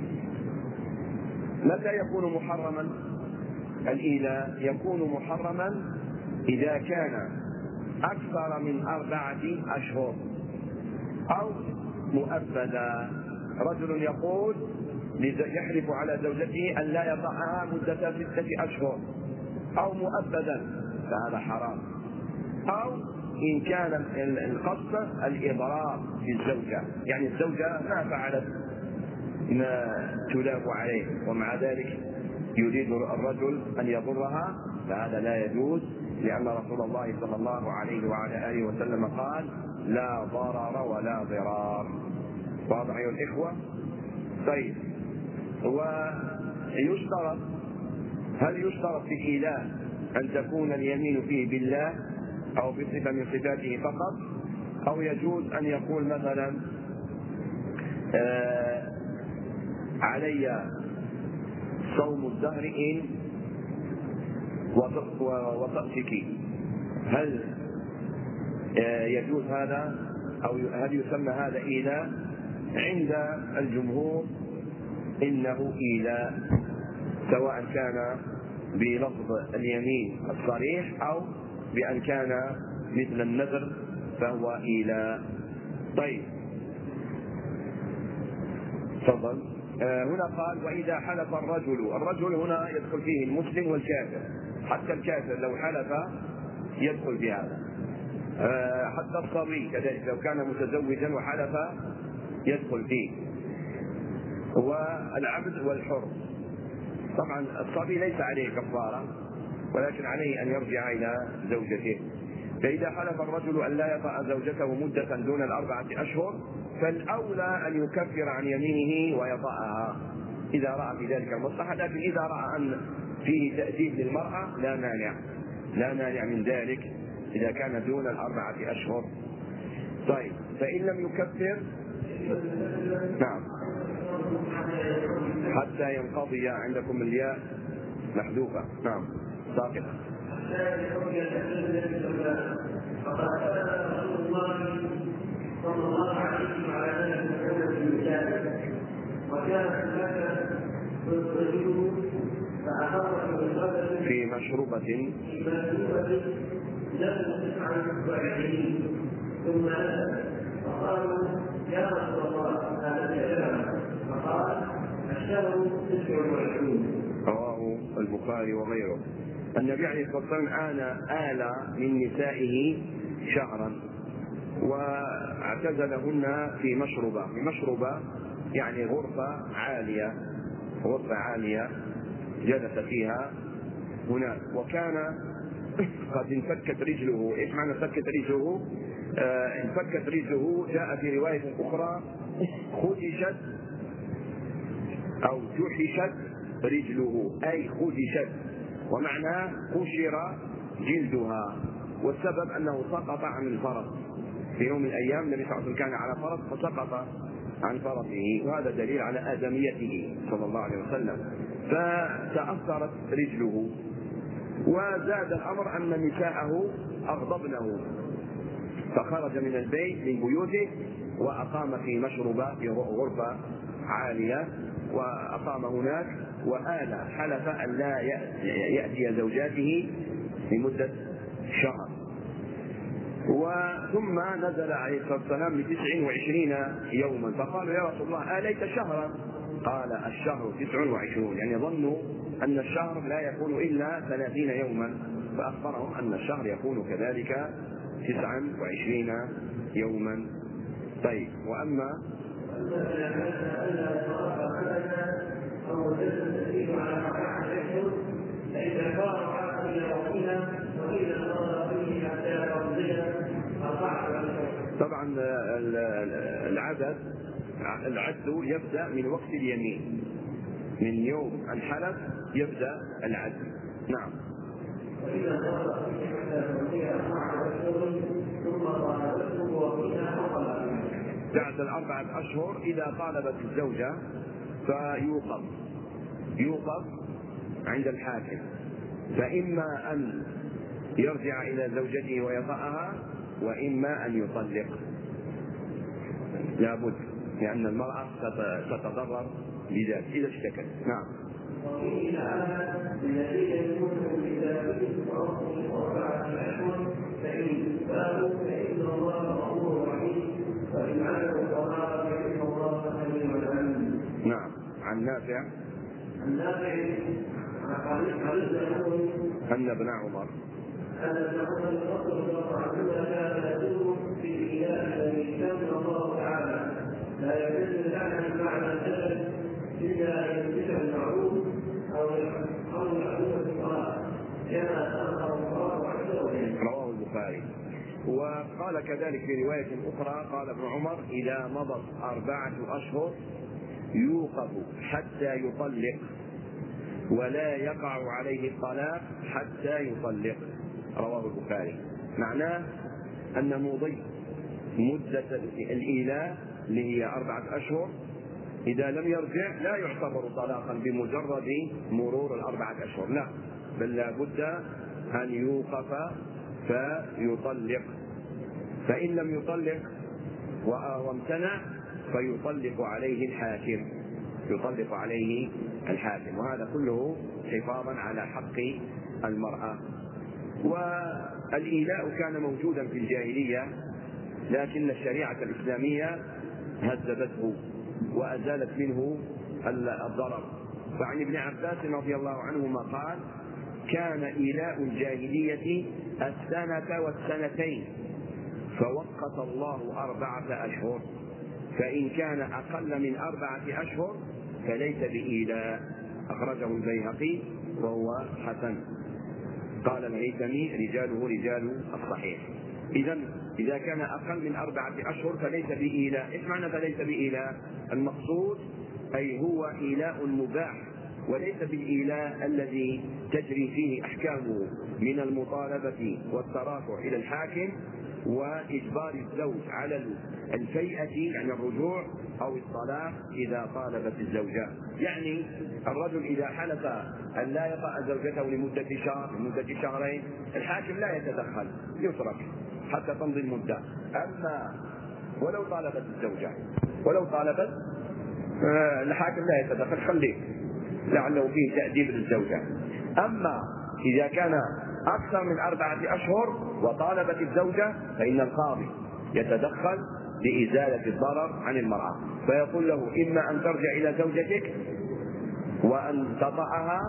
متى يكون محرما الإيلاء؟ يكون محرما إذا كان أكثر من 4 أشهر أو مؤبدا. رجل يقول يحلف على زوجته أن لا يطأها مدة 6 أشهر أو مؤبدا، فهذا حرام. أو إن كان القصد الإضرار في الزوجة، يعني الزوجة ما فعلت ما تلام عليه ومع ذلك يريد الرجل أن يضرها، فهذا لا يجوز، لأن رسول الله صلى الله عليه وعلى آله وسلم قال: لا ضرر ولا ضرار. واضح أيها الإخوة؟ طيب، ويشترط، هل يشترط في الإيلاء أن تكون اليمين فيه بالله أو بصفة من صفاته فقط، أو يجوز أن يقول مثلا علي صوم الدهر إن وطأتك؟ هل يجوز هذا أو هل يسمى هذا إيلاء؟ عند الجمهور إنه إيلاء، سواء كان بلفظ اليمين الصريح أو بأن كان مثل النذر فهو إيلاء. طيب، تفضل. هنا قال: وإذا حلف الرجل هنا يدخل فيه المسلم والكافر، حتى الكافر لو حلف يدخل في هذا، حتى الصبي كذلك لو كان متزوجا وحلف يدخل فيه، والعبد والحر. طبعا الصبي ليس عليه كفارة، ولكن عليه أن يرجع إلى زوجته. فإذا حلف الرجل أن لا يطأ زوجته مدة دون 4 أشهر فالأولى أن يكفر عن يمينه ويطأها إذا رأى في ذلك المصلحة، لكن إذا رأى أن فيه تأديب للمرأة لا مانع من ذلك إذا كان دون 4 أشهر. طيب، فإن لم يكفر، نعم، حتى ينقضي. عندكم الياء محذوفة، نعم، ساقطة. فقد كان رسول الله صلى الله عليه وعلى اله وكانت هناك الرجل فأخذت من في مشروبة له 49 ثم فقالوا: يا رسول الله هذا الكلام، فقال: الشهر 29. رواه البخاري وغيره. النبي عليه الصلاة والسلام آل من نسائه شهرا واعتزلهن في مشروبة يعني غرفة عالية جلس فيها هناك، وكان قد انفكت رجله. ايش معنى انفكت رجله؟ انفكت رجله، جاء في رواية أخرى خدشت أو جحشت رجله، أي خدشت، ومعناه قشر جلدها، والسبب أنه سقط عن الفرس في يوم من الأيام. النبي صلى الله عليه وسلم كان على فرس فسقط عن فرسه، وهذا دليل على آدميته صلى الله عليه وسلم. فتأثرت رجله، وزاد الأمر أن نساءه أغضبنه، فخرج من البيت من بيوته وأقام في مشربة في غرفة عالية، وأقام هناك حلف أن لا يأتي زوجاته لمدة شهر. وثم نزل عليه الصلاة والسلام ل29 يوما، فقالوا يا رسول الله أليس شهرا؟ قال الشهر 29، يعني ظنوا أن الشهر لا يكون إلا 30 يوما، فأخبرهم أن الشهر يكون كذلك 29 يوما. طيب، وأما طبعا العد يبدأ من وقت اليمين، من يوم الحلف يبدأ العد. نعم. بعد 4 أشهر إذا طالبت الزوجة فيوقف عند الحاكم، فإما أن يرجع إلى زوجته ويطأها، وإما أن يطلق، لابد، لأن المرأة ستتضرر بذلك إذا اشتكت. نعم. نعم. عن نافع أن ابن عمر لا يجوز لنا بعد الجسد إلا أن يمسك المعروف أو يعلم الصلاة كما أخبر الله عز وجل. رواه البخاري. وقال كذلك في رواية أخرى قال ابن عمر إذا مضت 4 أشهر يوقف حتى يطلق، ولا يقع عليه الطلاق حتى يطلق. رواه البخاري. معناه أن مضي مدة الإيلاء اللي هي 4 أشهر، إذا لم يرجع لا يعتبر طلاقا بمجرد مرور 4 أشهر، لا، بل لا بد أن يوقف فيطلق. فإن لم يطلق وامتنع فيطلق عليه الحاكم، وهذا كله حفاظا على حق المرأة. والإيلاء كان موجودا في الجاهلية، لكن الشريعة الإسلامية هذبته وأزالت منه الضرر. فعن ابن عباس رضي الله عنهما قال كان إيلاء الجاهلية 1 و2 فوقت الله 4 أشهر، فإن كان أقل من 4 أشهر فليس بإيلاء. أخرجه البيهقي وهو حسن. قال الهيثمي رجاله رجال الصحيح. إذا كان أقل من 4 أشهر فليس بإيلاء. إيش معنى فليس بإيلاء؟ المقصود أي هو إيلاء مباح، وليس بالإيلاء الذي تجري فيه أحكامه من المطالبة والترافع إلى الحاكم وإجبار الزوج على الفيئة، يعني الرجوع أو الطلاق إذا طالبت الزوجة. يعني الرجل إذا حلف أن لا يطأ زوجته لمدة شهر لمدة شهرين، الحاكم لا يتدخل، يترك حتى تمضي المدة. أما ولو طالبت الزوجة الحاكم لا يتدخل، خليه لعله فيه تأديب للزوجة. أما إذا كان أكثر من 4 أشهر وطالبت الزوجة فإن القاضي يتدخل لإزالة الضرر عن المرأة، فيقول له إما أن ترجع إلى زوجتك وأن تطأها،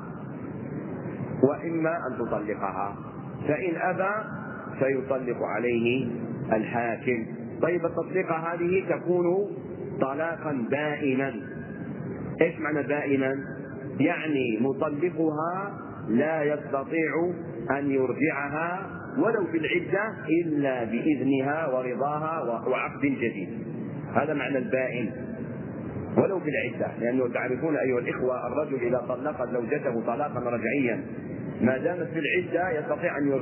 وإما أن تطلقها، فإن أبى فيطلق عليه الحاكم. طيب، التطليقة هذه تكون طلاقا بائنا. إيش معنى بائنا؟ يعني مطلقها لا يستطيع أن يرجعها ولو في العدة إلا بإذنها ورضاها وعقد جديد. هذا معنى البائن، ولو في العدة، لأنه تعرفون أيها الإخوة الرجل إذا طلق زوجته طلاقا رجعيا ما دامت في العدة يستطيع أن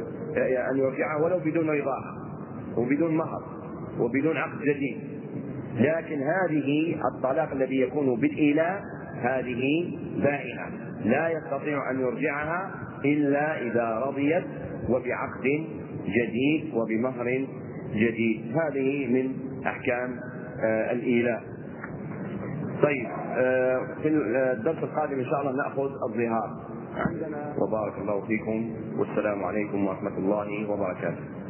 يرجعها ولو بدون رضاها وبدون مهر وبدون عقد جديد. لكن هذه الطلاق الذي يكون بالإيلاء هذه بائنة لا يستطيع أن يرجعها إلا إذا رضيت وبعقد جديد وبمهر جديد. هذه من أحكام الإيلاء. طيب، في الدرس القادم إن شاء الله نأخذ الظهار عندنا. وبارك الله فيكم، والسلام عليكم ورحمة الله وبركاته.